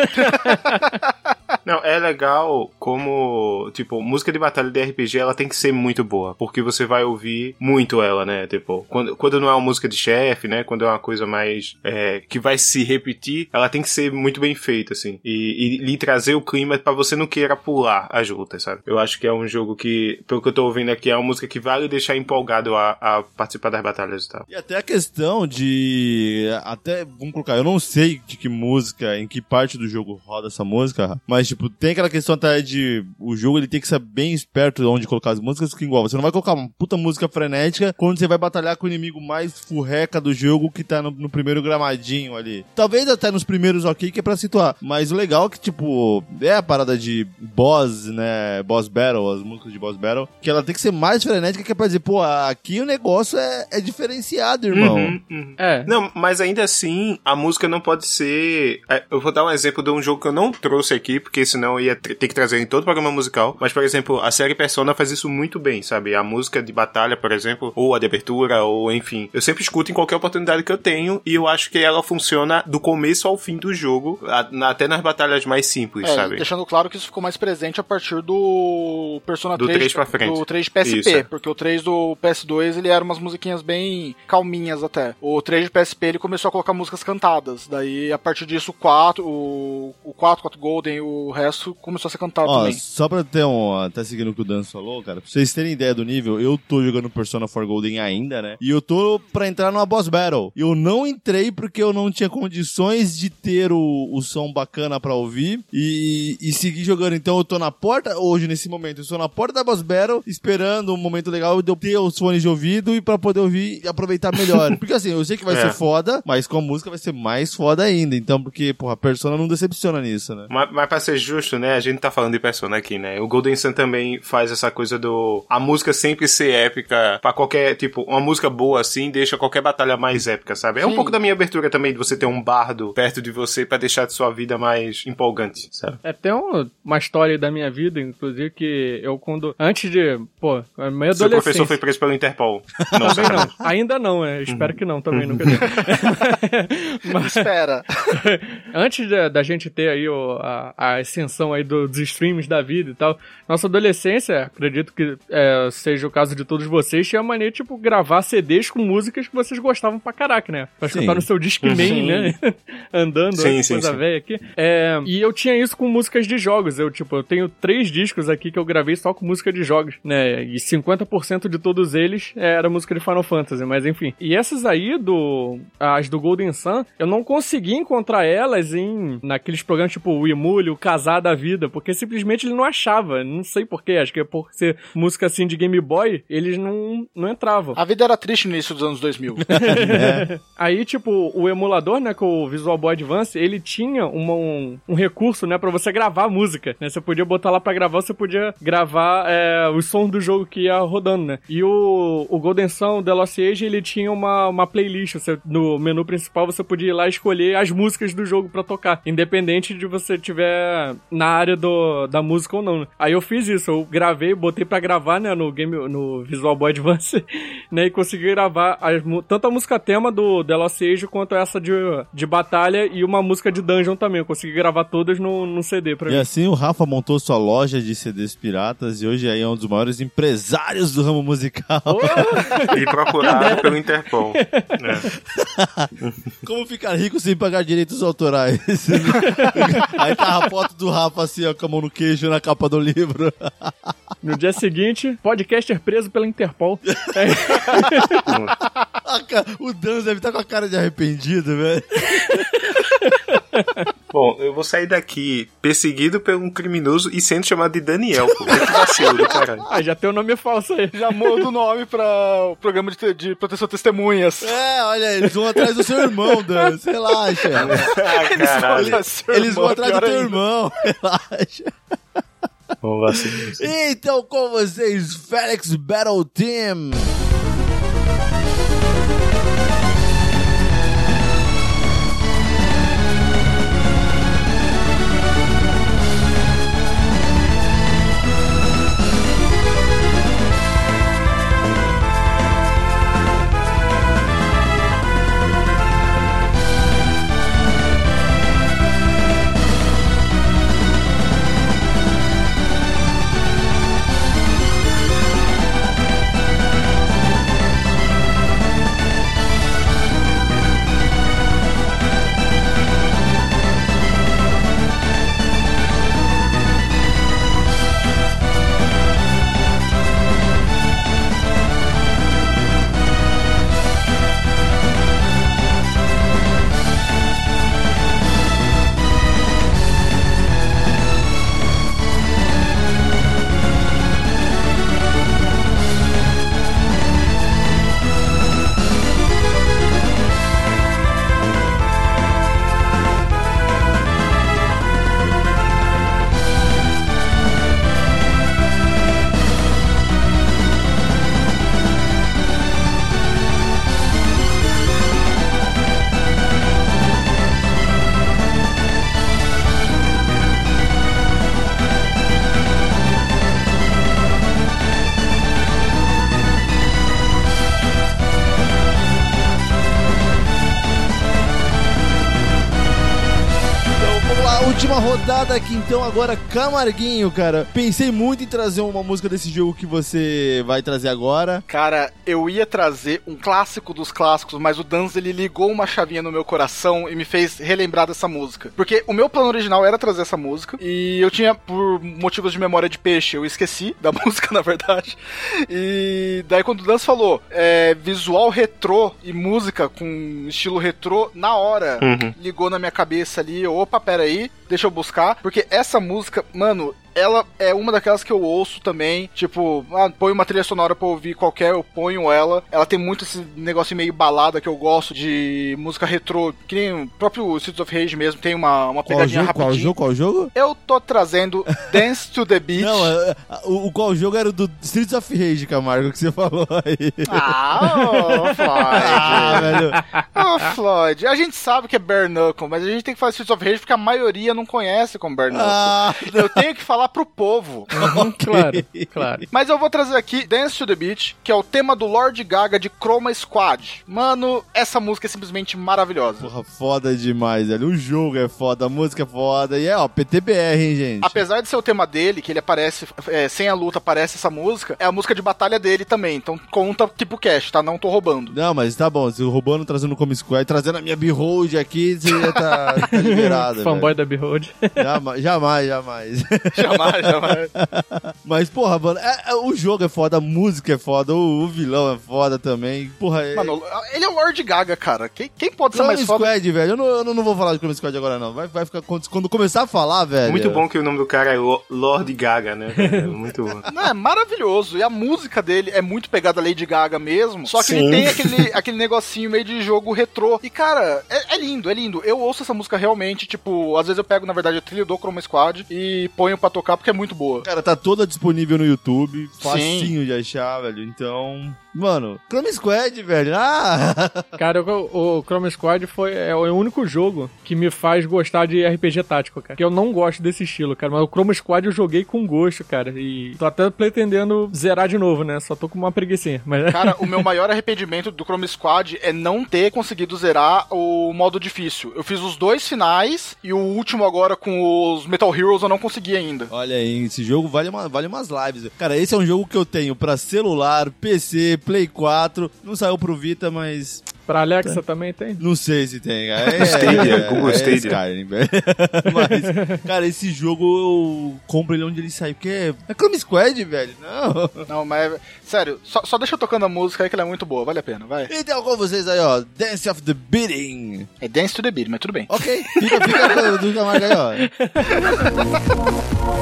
Não, é legal como, tipo, música de batalha de RPG, ela tem que ser muito boa, porque você vai ouvir muito ela, né? Tipo, quando não é uma música de chefe, né? Quando é uma coisa mais que vai se repetir, ela tem que ser muito bem feita, assim. E lhe trazer o clima pra você não queira pular as lutas, sabe? Eu acho que é um jogo que, pelo que eu tô ouvindo aqui, é uma música que vale deixar empolgado a participar das batalhas e tal. E até a questão de... vamos colocar, eu não sei de que música, em que parte do jogo roda essa música, mas, tipo, tem aquela questão até de... O jogo, ele tem que ser bem esperto de onde colocar as músicas, que igual, você não vai colocar uma puta música frenética quando você vai batalhar com o inimigo mais furreca do jogo que tá no primeiro gramadinho ali. Talvez até nos primeiros ok, que é pra situar. Mas o legal é que, tipo, é a parada de boss, né? Boss Battle, as músicas de Boss Battle, que ela tem que ser mais frenética, que é pra dizer, pô, aqui o negócio é diferenciado, irmão. Não, mas ainda assim, a música não pode ser... Eu vou dar um exemplo de um jogo que eu não trouxe aqui, porque senão eu ia ter que trazer em todo programa musical. Mas, por exemplo, a série Persona faz isso muito bem, sabe? A música de batalha, por exemplo, ou a de abertura, ou enfim. Eu sempre escuto em qualquer oportunidade que eu tenho, e eu acho que ela funciona do começo ao fim do jogo, até nas batalhas mais simples, sabe? Deixando claro que isso ficou mais presente a partir do Persona 3, 3 pra frente. Do 3 de PSP, isso. Porque o 3 do PS2, ele era umas musiquinhas bem calminhas até. O 3 de PSP, ele começou a colocar músicas cantadas. Daí, a partir disso, o 4 Golden, o resto começou a ser cantado também. Só pra ter até seguindo o que o Dan falou, cara, pra vocês terem ideia do nível, eu tô jogando Persona 4 Golden ainda, né? E eu tô pra entrar numa Boss Battle. Eu não entrei porque eu não tinha condições de ter o som bacana pra ouvir e seguir jogando. Então eu tô na porta, hoje nesse momento, eu estou na porta da Boss Battle, esperando um momento legal de eu ter os fones de ouvido e pra poder ouvir e aproveitar melhor. Porque assim, eu sei que vai ser foda, mas com a música vai ser mais foda ainda. Então, porque, porra, a Persona não decepciona nisso, né? Mas pra ser justo, né, a gente tá falando de Persona aqui, né? O Golden Sun também faz essa coisa a música sempre ser épica pra qualquer, tipo, uma música boa assim deixa qualquer batalha mais épica, sabe? É um pouco da minha abertura também de você ter um bardo perto de você pra deixar a sua vida mais empolgante, sabe? Tem uma história da minha vida, inclusive, que eu antes de, meio adolescente... Seu professor foi preso pelo Interpol. Não, também não. Ainda não, espero que não, também nunca deu. Mas... Espera. Antes da gente ter aí a ascensão aí dos streams da vida e tal, nossa adolescência, acredito que seja o caso de todos vocês, tinha a mania, tipo, gravar CDs com músicas que vocês gostavam pra caraca, né? Pra escutar no seu Discman, né? andando, coisa velha aqui. E eu tinha isso com músicas de jogos. Eu tenho 3 discos aqui que eu gravei só com música de jogos, né? E 50% de todos eles era música de Final Fantasy, mas enfim. E essas aí, as do Golden Sun, eu não consegui encontrar elas naqueles programas tipo o Emule, o Casar da Vida, porque simplesmente ele não achava. Não sei porquê, acho que é por ser música assim de Game Boy, eles não entravam. A vida era triste no início dos anos 2000. Aí, o emulador, né, com o Visual Boy Advance, ele tinha um recurso, né, pra você gravar a música, né? Você podia botar lá pra gravar, você podia gravar os sons do jogo que ia rodando, né? E o Golden Sun, o The Lost Age, ele tinha uma playlist. No menu principal, você podia ir lá e escolher as músicas do jogo pra tocar, independente de você estiver na área da música ou não, né? Aí eu fiz isso, eu gravei, botei pra gravar, né, no Visual Boy Advance, né, e consegui gravar tanto a música tema do The Lost Age quanto essa de batalha e uma música de dungeon também. Eu consegui gravar todas num CD pra mim. E assim o Rafa montou sua loja de CDs piratas e hoje aí é um dos maiores empresários do ramo musical. E procurado pelo Interpol. Como ficar rico sem pagar direitos autorais? Aí tá a foto do Rafa assim, ó, com a mão no queijo na capa do livro. No dia seguinte, podcaster preso pela Interpol. O Dan deve estar com a cara de arrependido, velho. Bom, eu vou sair daqui perseguido por um criminoso e sendo chamado de Daniel, pô. Que vacilo do caralho. Já tem um nome falso aí. Já muda o nome pra programa de proteção de testemunhas. Olha, eles vão atrás do seu irmão, Dan. Relaxa. Eles vão atrás do teu irmão. Relaxa. Vamos lá, sim. Então, com vocês, Felix Battle Team. Última rodada aqui então, agora Camarguinho, cara. Pensei muito em trazer uma música desse jogo que você vai trazer agora. Cara, eu ia trazer um clássico dos clássicos, mas o Danz, ele ligou uma chavinha no meu coração e me fez relembrar dessa música. Porque o meu plano original era trazer essa música e eu tinha, por motivos de memória de peixe, eu esqueci da música, na verdade. E daí quando o Danz falou visual retrô e música com estilo retrô, na hora ligou na minha cabeça ali, opa, peraí, deixa eu buscar, porque essa música, mano, ela é uma daquelas que eu ouço também, tipo, põe uma trilha sonora pra ouvir qualquer, eu ponho ela. Ela tem muito esse negócio meio balada que eu gosto, de música retrô, que nem o próprio Streets of Rage mesmo, tem uma pegadinha rapidinha. Qual jogo? Eu tô trazendo Dance to the Beat. Não, qual jogo era o do Streets of Rage, Camargo, que você falou aí? Floyd. Velho. Floyd. A gente sabe que é Bare Knuckle, mas a gente tem que falar Streets of Rage porque a maioria não conhece como Bare Knuckle. Eu tenho que falar falar pro povo. Claro. Mas eu vou trazer aqui Dance to the Beat, que é o tema do Lord Gaga de Chroma Squad. Mano, essa música é simplesmente maravilhosa. Porra, foda demais, velho. O jogo é foda, a música é foda. E PTBR, hein, gente? Apesar de ser o tema dele, que ele aparece, sem a luta aparece essa música, é a música de batalha dele também. Então conta tipo cash, tá? Não tô roubando. Não, mas tá bom. Se roubando, trazendo o Chroma Squad, trazendo a minha Behold aqui, você já tá liberado. Fanboy da Behold. Jamais. Jamais. Mas, porra, mano, o jogo é foda, a música é foda, o vilão é foda também. Porra, Mano, ele é o Lord Gaga, cara. Quem pode ser mais foda? Chroma Squad, velho. Eu não vou falar de Chroma Squad agora, não. Vai ficar... Quando começar a falar, velho... Muito bom que o nome do cara é Lord Gaga, né? Muito bom. Não, é maravilhoso. E a música dele é muito pegada a Lady Gaga mesmo. Só que ele tem aquele negocinho meio de jogo retrô. E, cara, é lindo, é lindo. Eu ouço essa música realmente, tipo... Às vezes eu pego, na verdade, a trilha do Chroma Squad e ponho pra tocar porque é muito boa. Cara, tá toda disponível no YouTube. Facinho de achar, velho. Então... Mano, Chroma Squad, velho. Cara, o Chroma Squad é o único jogo que me faz gostar de RPG tático, cara. Que eu não gosto desse estilo, cara. Mas o Chroma Squad eu joguei com gosto, cara. E tô até pretendendo zerar de novo, né? Só tô com uma preguicinha. Mas... Cara, o meu maior arrependimento do Chroma Squad é não ter conseguido zerar o modo difícil. Eu fiz os 2 finais e o último agora com os Metal Heroes eu não consegui ainda. Olha aí, esse jogo vale umas lives. Cara, esse é um jogo que eu tenho pra celular, PC, Play 4. Não saiu pro Vita, mas... Pra Alexa também tem? Não sei se tem, cara. Google Stadia. Skyrim, velho. Mas, cara, esse jogo eu compro ele onde ele sai, porque é Chroma Squad, velho. Não, mas, sério, só deixa eu tocando a música aí que ela é muito boa, vale a pena, vai. Então, com vocês aí, ó, Dance of the Beating. É Dance to the Beat, mas tudo bem. Ok, fica do Camargo aí, ó.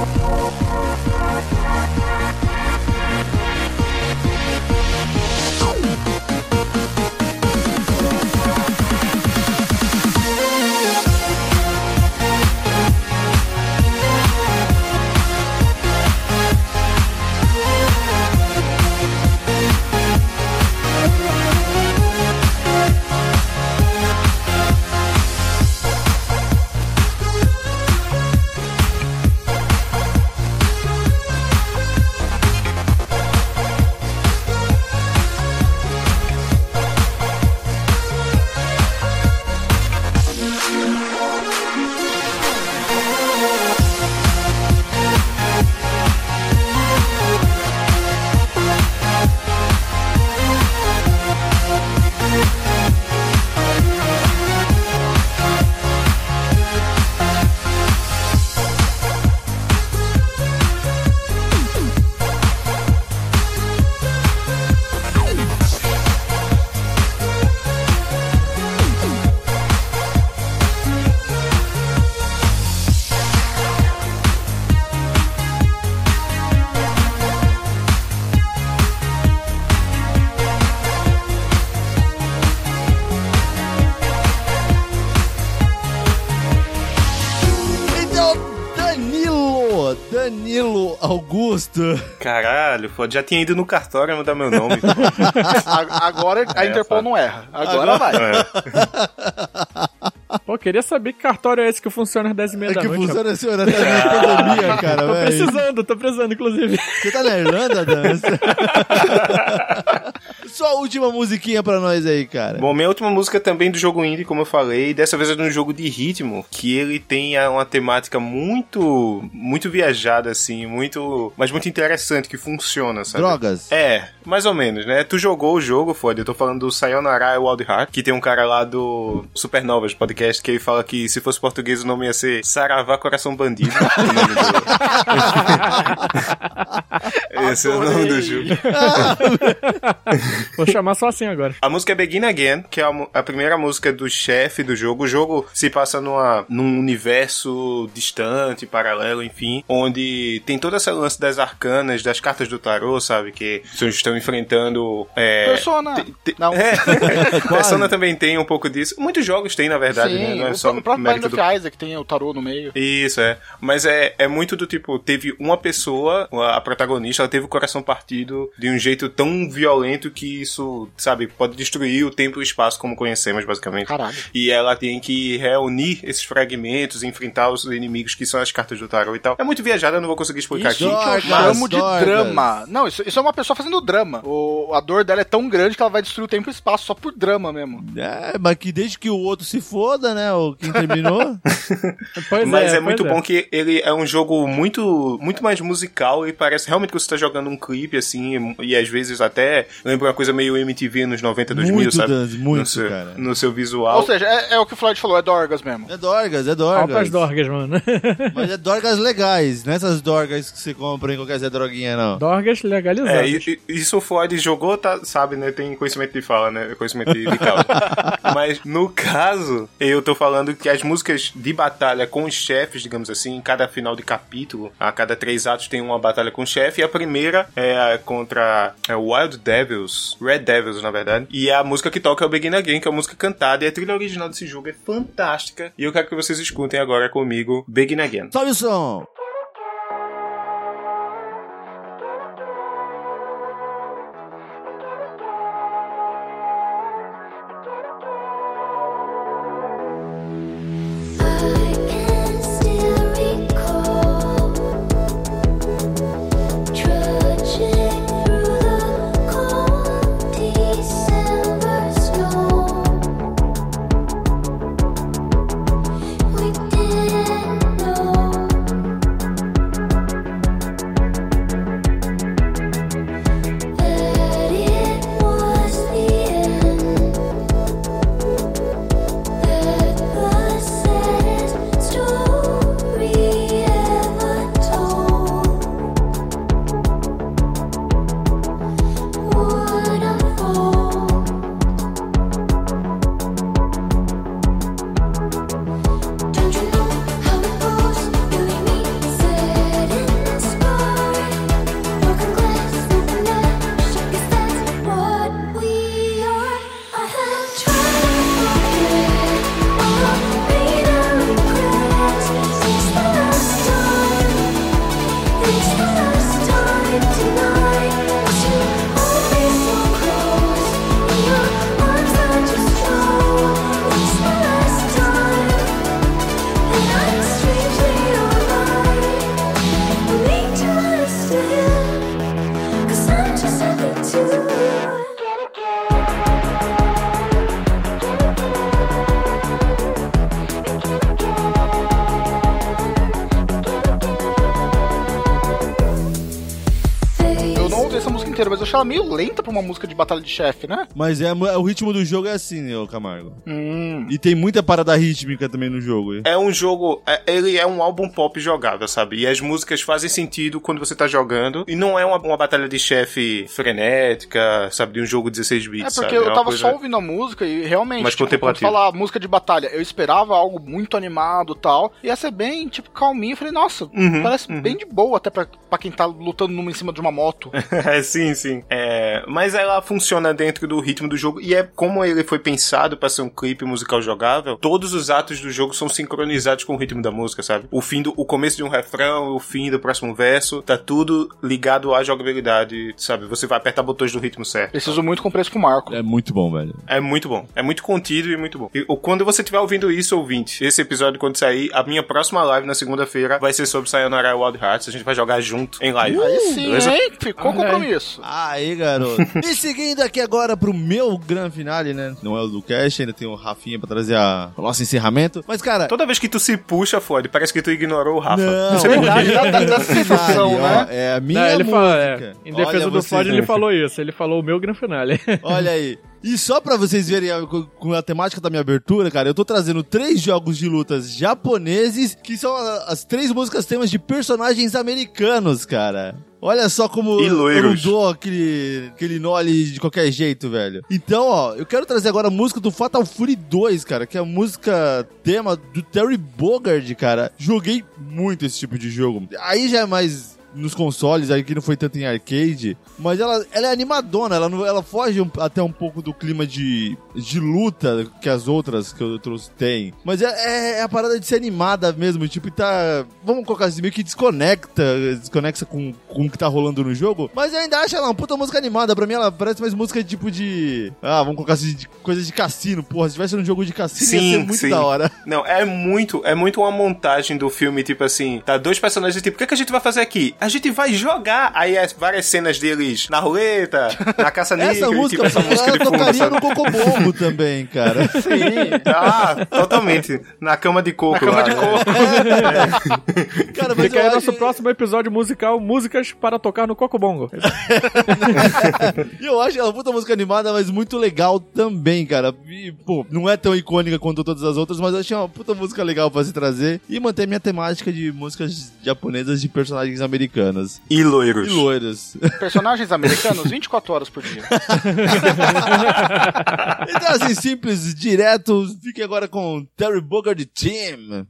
Danilo Augusto. Caralho, pô, já tinha ido no cartório mudar meu nome. Agora a Interpol não erra. Agora vai. Pô, queria saber que cartório é esse que funciona às 10h30 da noite. Que funciona esse horário da pandemia, cara, velho. Tô precisando, inclusive. Você tá na Irlanda, Dan? Só a última musiquinha pra nós aí, cara. Bom, minha última música também do jogo indie, como eu falei. Dessa vez é de um jogo de ritmo, que ele tem uma temática muito viajada, assim, mas muito interessante, que funciona, sabe? Drogas? É, mais ou menos, né? Tu jogou o jogo, foda, eu tô falando do Sayonara Wild Heart, que tem um cara lá do Supernovas podcast, que ele fala que se fosse português o nome ia ser Saravá Coração Bandido. Esse é o nome do jogo. Vou chamar só assim agora. A música é Begin Again, que é a primeira música do chefe do jogo. O jogo se passa num universo distante, paralelo, enfim, onde tem todo esse lance das arcanas, das cartas do tarô, sabe? Que vocês estão enfrentando... Persona! Não. Persona também tem um pouco disso. Muitos jogos tem, na verdade, sim, né? Não é só o próprio Binding of Isaac tem o tarô no meio. Isso, é. Mas é muito do tipo, teve uma pessoa, a protagonista, ela teve teve o coração partido de um jeito tão violento que isso, sabe, pode destruir o tempo e o espaço como conhecemos, basicamente. Caralho. E ela tem que reunir esses fragmentos, enfrentar os inimigos que são as cartas do tarô e tal. É muito viajada, eu não vou conseguir explicar Isso aqui. que eu chamo de drama. Não, isso é uma pessoa fazendo drama. A dor dela é tão grande que ela vai destruir o tempo e o espaço só por drama mesmo. É, mas que desde que o outro se foda, né? O quem terminou. Mas é muito bom que ele é um jogo muito mais musical e parece realmente que você tá jogando um clipe, assim, e às vezes até lembra uma coisa meio MTV nos 90, 2000, muito, sabe? Muito, cara. No seu visual. Ou seja, é o que o Floyd falou, é Dorgas mesmo. É Dorgas. Altas Dorgas, mano. Mas é Dorgas legais, não é essas Dorgas que você compra em qualquer Zé Droguinha, não. Dorgas legalizadas. Isso o Floyd jogou, tá, sabe, né? Tem conhecimento de fala, né? Conhecimento de causa. Mas, no caso, eu tô falando que as músicas de batalha com os chefes, digamos assim, em cada final de capítulo, a cada 3 atos tem uma batalha com o chefe, e a primeira é contra Wild Devils, Red Devils, na verdade, e a música que toca é o Begin Again, que é a música cantada, e a trilha original desse jogo é fantástica, e eu quero que vocês escutem agora comigo Begin Again. Sobe o som! Mas eu achei ela meio lenta pra uma música de batalha de chefe, né? Mas o ritmo do jogo é assim, né, Camargo? E tem muita parada rítmica também no jogo. É um jogo, ele é um álbum pop jogável, sabe? E as músicas fazem sentido quando você tá jogando. E não é uma batalha de chefe frenética, sabe? De um jogo 16 bits, porque sabe? eu tava só ouvindo a música e realmente, mais tipo, quando falar música de batalha, eu esperava algo muito animado e tal. Ia ser bem, tipo, calminho. Eu falei, nossa, parece bem de boa até pra quem tá lutando numa em cima de uma moto. Sim. Mas ela funciona dentro do ritmo do jogo e é como ele foi pensado pra ser um clipe musical jogável. Todos os atos do jogo são sincronizados com o ritmo da música, sabe? O começo de um refrão, o fim do próximo verso, tá tudo ligado à jogabilidade, sabe? Você vai apertar botões do ritmo certo. Preciso muito comprar isso pro Marco. É muito bom, velho. É muito bom. É muito contido e muito bom. E quando você estiver ouvindo isso, ouvinte, esse episódio quando sair, a minha próxima live na segunda-feira vai ser sobre Sayonara Wild Hearts. A gente vai jogar junto em live. Aí sim, beleza? Hein? Ficou compromisso. Aí, garoto. E seguindo aqui agora pro meu grande finale, né? Não é o do cast, ainda tem o Rafinha pra trazer o nosso encerramento. Mas, cara... Toda vez que tu se puxa, Ford, parece que tu ignorou o Rafa. Não, é verdade, dá sensação, né? É a minha música. Em defesa do Ford, ele falou isso. Ele falou o meu grande finale. Olha aí. E só pra vocês verem com a temática da minha abertura, cara, eu tô trazendo 3 jogos de lutas japoneses, que são as 3 músicas temas de personagens americanos, cara. Olha só como eu não dou aquele nó ali de qualquer jeito, velho. Então, ó, eu quero trazer agora a música do Fatal Fury 2, cara, que é a música tema do Terry Bogard, cara. Joguei muito esse tipo de jogo. Aí já é mais nos consoles, aí que não foi tanto em arcade, mas ela é animadona, ela foge até um pouco do clima de luta que as outras que eu trouxe têm. Mas é a parada de ser animada mesmo, tipo, tá... Vamos colocar assim, meio que desconexa com o que tá rolando no jogo, mas eu ainda acho ela uma puta música animada. Pra mim ela parece mais música tipo de... vamos colocar assim, de coisa de cassino, porra. Se tivesse um jogo de cassino, ia ser muito da hora. Não, é muito uma montagem do filme, tipo assim, tá dois personagens, tipo, o que a gente vai fazer aqui? A gente vai jogar. Aí várias cenas deles na roleta, na caça-níquel. Essa música, tipo, essa música de fundo, tocaria no Cocobongo também, cara. Sim. Totalmente. Na cama de coco. Na cama de coco. Cara, mas fica aí nosso próximo episódio musical, músicas para tocar no Cocobongo. E eu acho ela uma puta música animada, mas muito legal também, cara. E, pô, não é tão icônica quanto todas as outras, mas eu achei uma puta música legal pra se trazer e manter minha temática de músicas japonesas de personagens americanas. E loiros. Personagens americanos, 24 horas por dia. Então, assim, simples, direto, fique agora com Terry Bogard Team.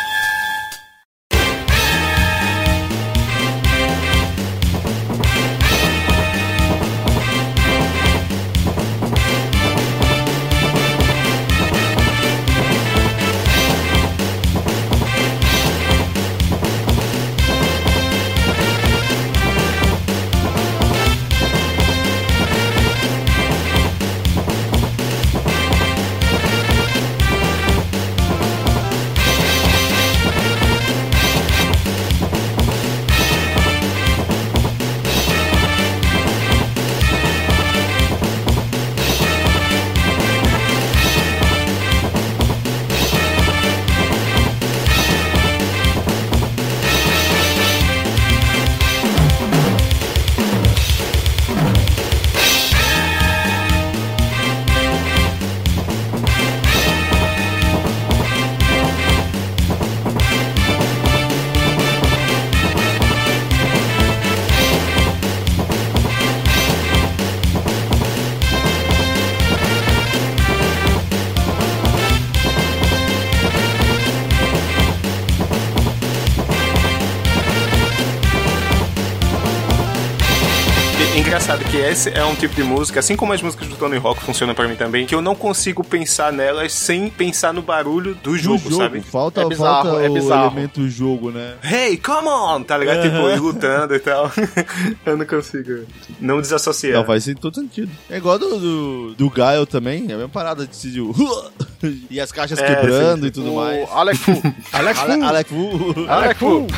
Engraçado que esse é um tipo de música, assim como as músicas do Tony Hawk funcionam pra mim também, que eu não consigo pensar nelas sem pensar no barulho do jogo, sabe? Falta o elemento jogo, né? Hey, come on! Tá ligado? Tipo, ele lutando e tal. Eu não consigo não desassociar. Não, faz todo sentido. É igual do Gaio também, é a mesma parada de decidir e as caixas quebrando sim. E tudo mais. Alec Fu. Alec Fu.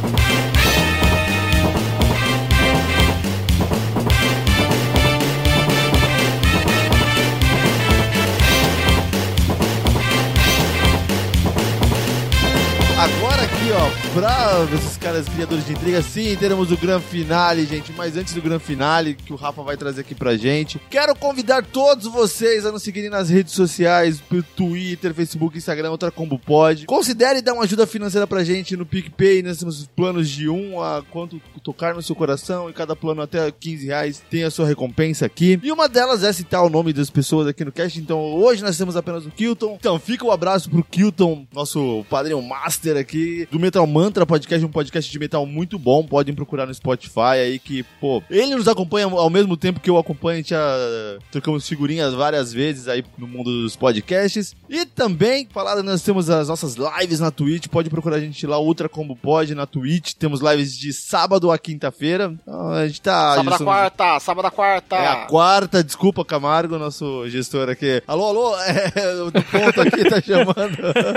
Agora aqui, ó, pra esses caras criadores de intriga, sim, teremos o Grand Finale, gente. Mas antes do Grand Finale, que o Rafa vai trazer aqui pra gente, quero convidar todos vocês a nos seguirem nas redes sociais, pro Twitter, Facebook, Instagram, Outra Combo Pod. Considere dar uma ajuda financeira pra gente no PicPay. Nós temos planos de 1 a quanto tocar no seu coração, e cada plano até R$15 tem a sua recompensa aqui. E uma delas é citar o nome das pessoas aqui no cast. Então hoje nós temos apenas o Kilton. Então fica o abraço pro Kilton, nosso padrinho master aqui do Metal Mantra Podcast, um podcast de metal muito bom. Podem procurar no Spotify aí que, pô, ele nos acompanha ao mesmo tempo que eu acompanho. A gente já trocamos figurinhas várias vezes aí no mundo dos podcasts. E também, nós temos as nossas lives na Twitch. Pode procurar a gente lá, Ultra Combo Pod na Twitch. Temos lives de sábado a quinta-feira. Então, a gente tá... Sábado a quarta. É a quarta, desculpa, Camargo, nosso gestor aqui. Alô, do ponto aqui tá chamando.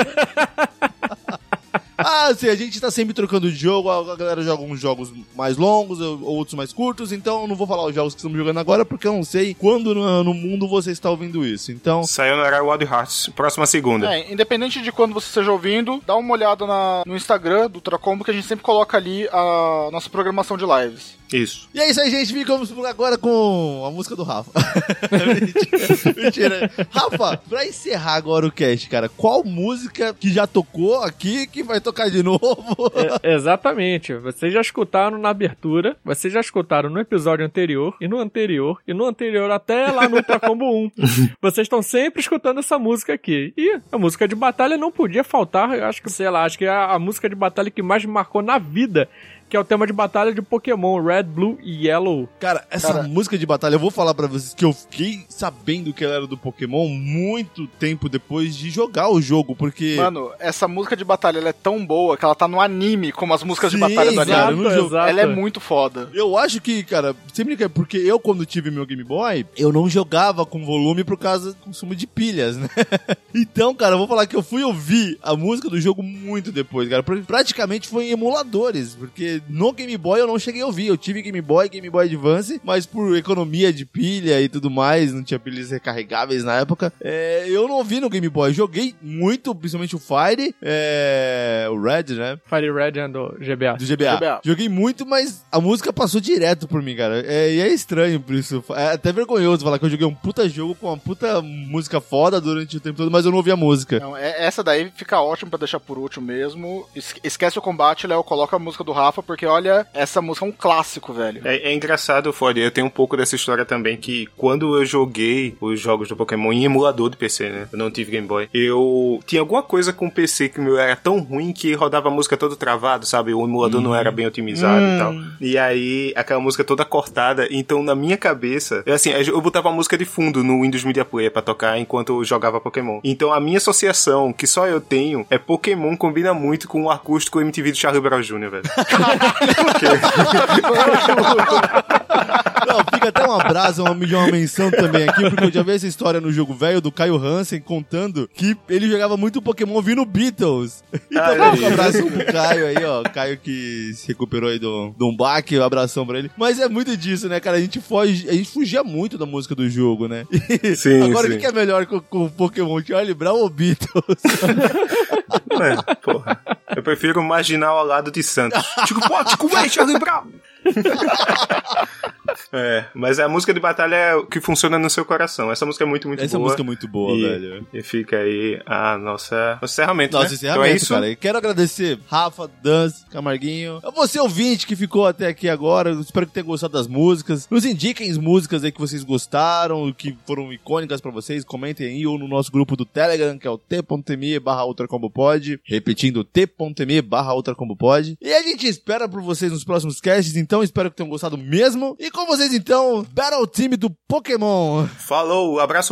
Sim, a gente tá sempre trocando de jogo, a galera joga uns jogos mais longos, outros mais curtos, então eu não vou falar os jogos que estamos jogando agora, porque eu não sei quando no mundo você está ouvindo isso, então... Sayonara Wild Hearts, próxima segunda. Independente de quando você esteja ouvindo, dá uma olhada no Instagram do Ultracombo, que a gente sempre coloca ali a nossa programação de lives. Isso. E é isso aí, gente. Ficamos agora com a música do Rafa. Mentira. Rafa, pra encerrar agora o cast, cara, qual música que já tocou aqui que vai tocar de novo. Exatamente. Vocês já escutaram na abertura, vocês já escutaram no episódio anterior, e no anterior, e no anterior até lá no Ultra Combo 1. Vocês estão sempre escutando essa música aqui. E a música de batalha não podia faltar, eu acho que, sei lá, acho que é a música de batalha que mais me marcou na vida, que é o tema de batalha de Pokémon, Red, Blue e Yellow. Cara, essa música de batalha, eu vou falar pra vocês que eu fiquei sabendo que ela era do Pokémon muito tempo depois de jogar o jogo, porque... Mano, essa música de batalha, ela é tão boa que ela tá no anime, como as músicas de batalha do anime. Exato. Ela é muito foda. Eu acho que, cara, sempre que é porque eu, quando tive meu Game Boy, eu não jogava com volume por causa do consumo de pilhas, né? Então, cara, eu vou falar que eu fui ouvir a música do jogo muito depois, cara. Praticamente foi em emuladores, porque no Game Boy eu não cheguei a ouvir. Eu tive Game Boy Advance, mas por economia de pilha e tudo mais, não tinha pilhas recarregáveis na época, eu não ouvi no Game Boy. Joguei muito, principalmente o Fire, o Red, né? Fire Red and do GBA. Do GBA. Joguei muito, mas a música passou direto por mim, cara. E é estranho por isso. É até vergonhoso falar que eu joguei um puta jogo com uma puta música foda durante o tempo todo, mas eu não ouvi a música. Não, essa daí fica ótimo pra deixar por último mesmo. Esquece o combate, Léo, coloca a música do Rafa, porque olha, essa música é um clássico, velho. É engraçado, Ford, eu tenho um pouco dessa história também, que quando eu joguei os jogos do Pokémon em emulador de PC, né? Eu não tive Game Boy. Eu tinha alguma coisa com o PC que o meu era tão ruim que rodava a música todo travado, sabe? O emulador não era bem otimizado e tal. E aí, aquela música toda cortada. Então, na minha cabeça, eu botava a música de fundo no Windows Media Player pra tocar enquanto eu jogava Pokémon. Então, a minha associação, que só eu tenho, é Pokémon combina muito com o acústico MTV do Charlie Brown Jr., velho. Não, fica até um abraço, uma menção também aqui, porque eu já vi essa história no jogo velho do Caio Hansen contando que ele jogava muito Pokémon ouvindo Beatles. Então, um abraço pro Caio aí, ó. Caio que se recuperou aí do um baque, um abração pra ele. Mas é muito disso, né, cara? A gente fugia muito da música do jogo, né? Sim, agora, sim. O que é melhor com o Pokémon? Charlie Brown ou Beatles? Porra. Eu prefiro Marginal ao lado de Santos. Tipo, véi, Charlie Brown! Mas a música de batalha é o que funciona no seu coração. Essa música é muito, muito boa. Essa música é muito boa, velho. E fica aí nosso encerramento, Nosso né? encerramento, Então é isso, cara. E quero agradecer Rafa, Danz, Camarguinho, a você ouvinte que ficou até aqui agora. Eu espero que tenha gostado das músicas. Nos indiquem as músicas aí que vocês gostaram, que foram icônicas pra vocês. Comentem aí ou no nosso grupo do Telegram, que é o t.me/ultracombopod. Repetindo, t.me/ultracombopod. E a gente espera por vocês nos próximos casts, então espero que tenham gostado mesmo. E com vocês então, Battle Team do Pokémon. Falou, abraço.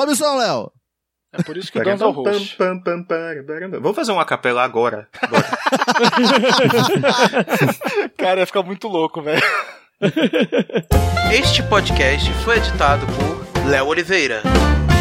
Sobe o som, Léo. É por isso que o Danzo é o host. Vamos fazer uma capela agora. Cara, ia ficar muito louco, velho. Este podcast foi editado por Léo Oliveira.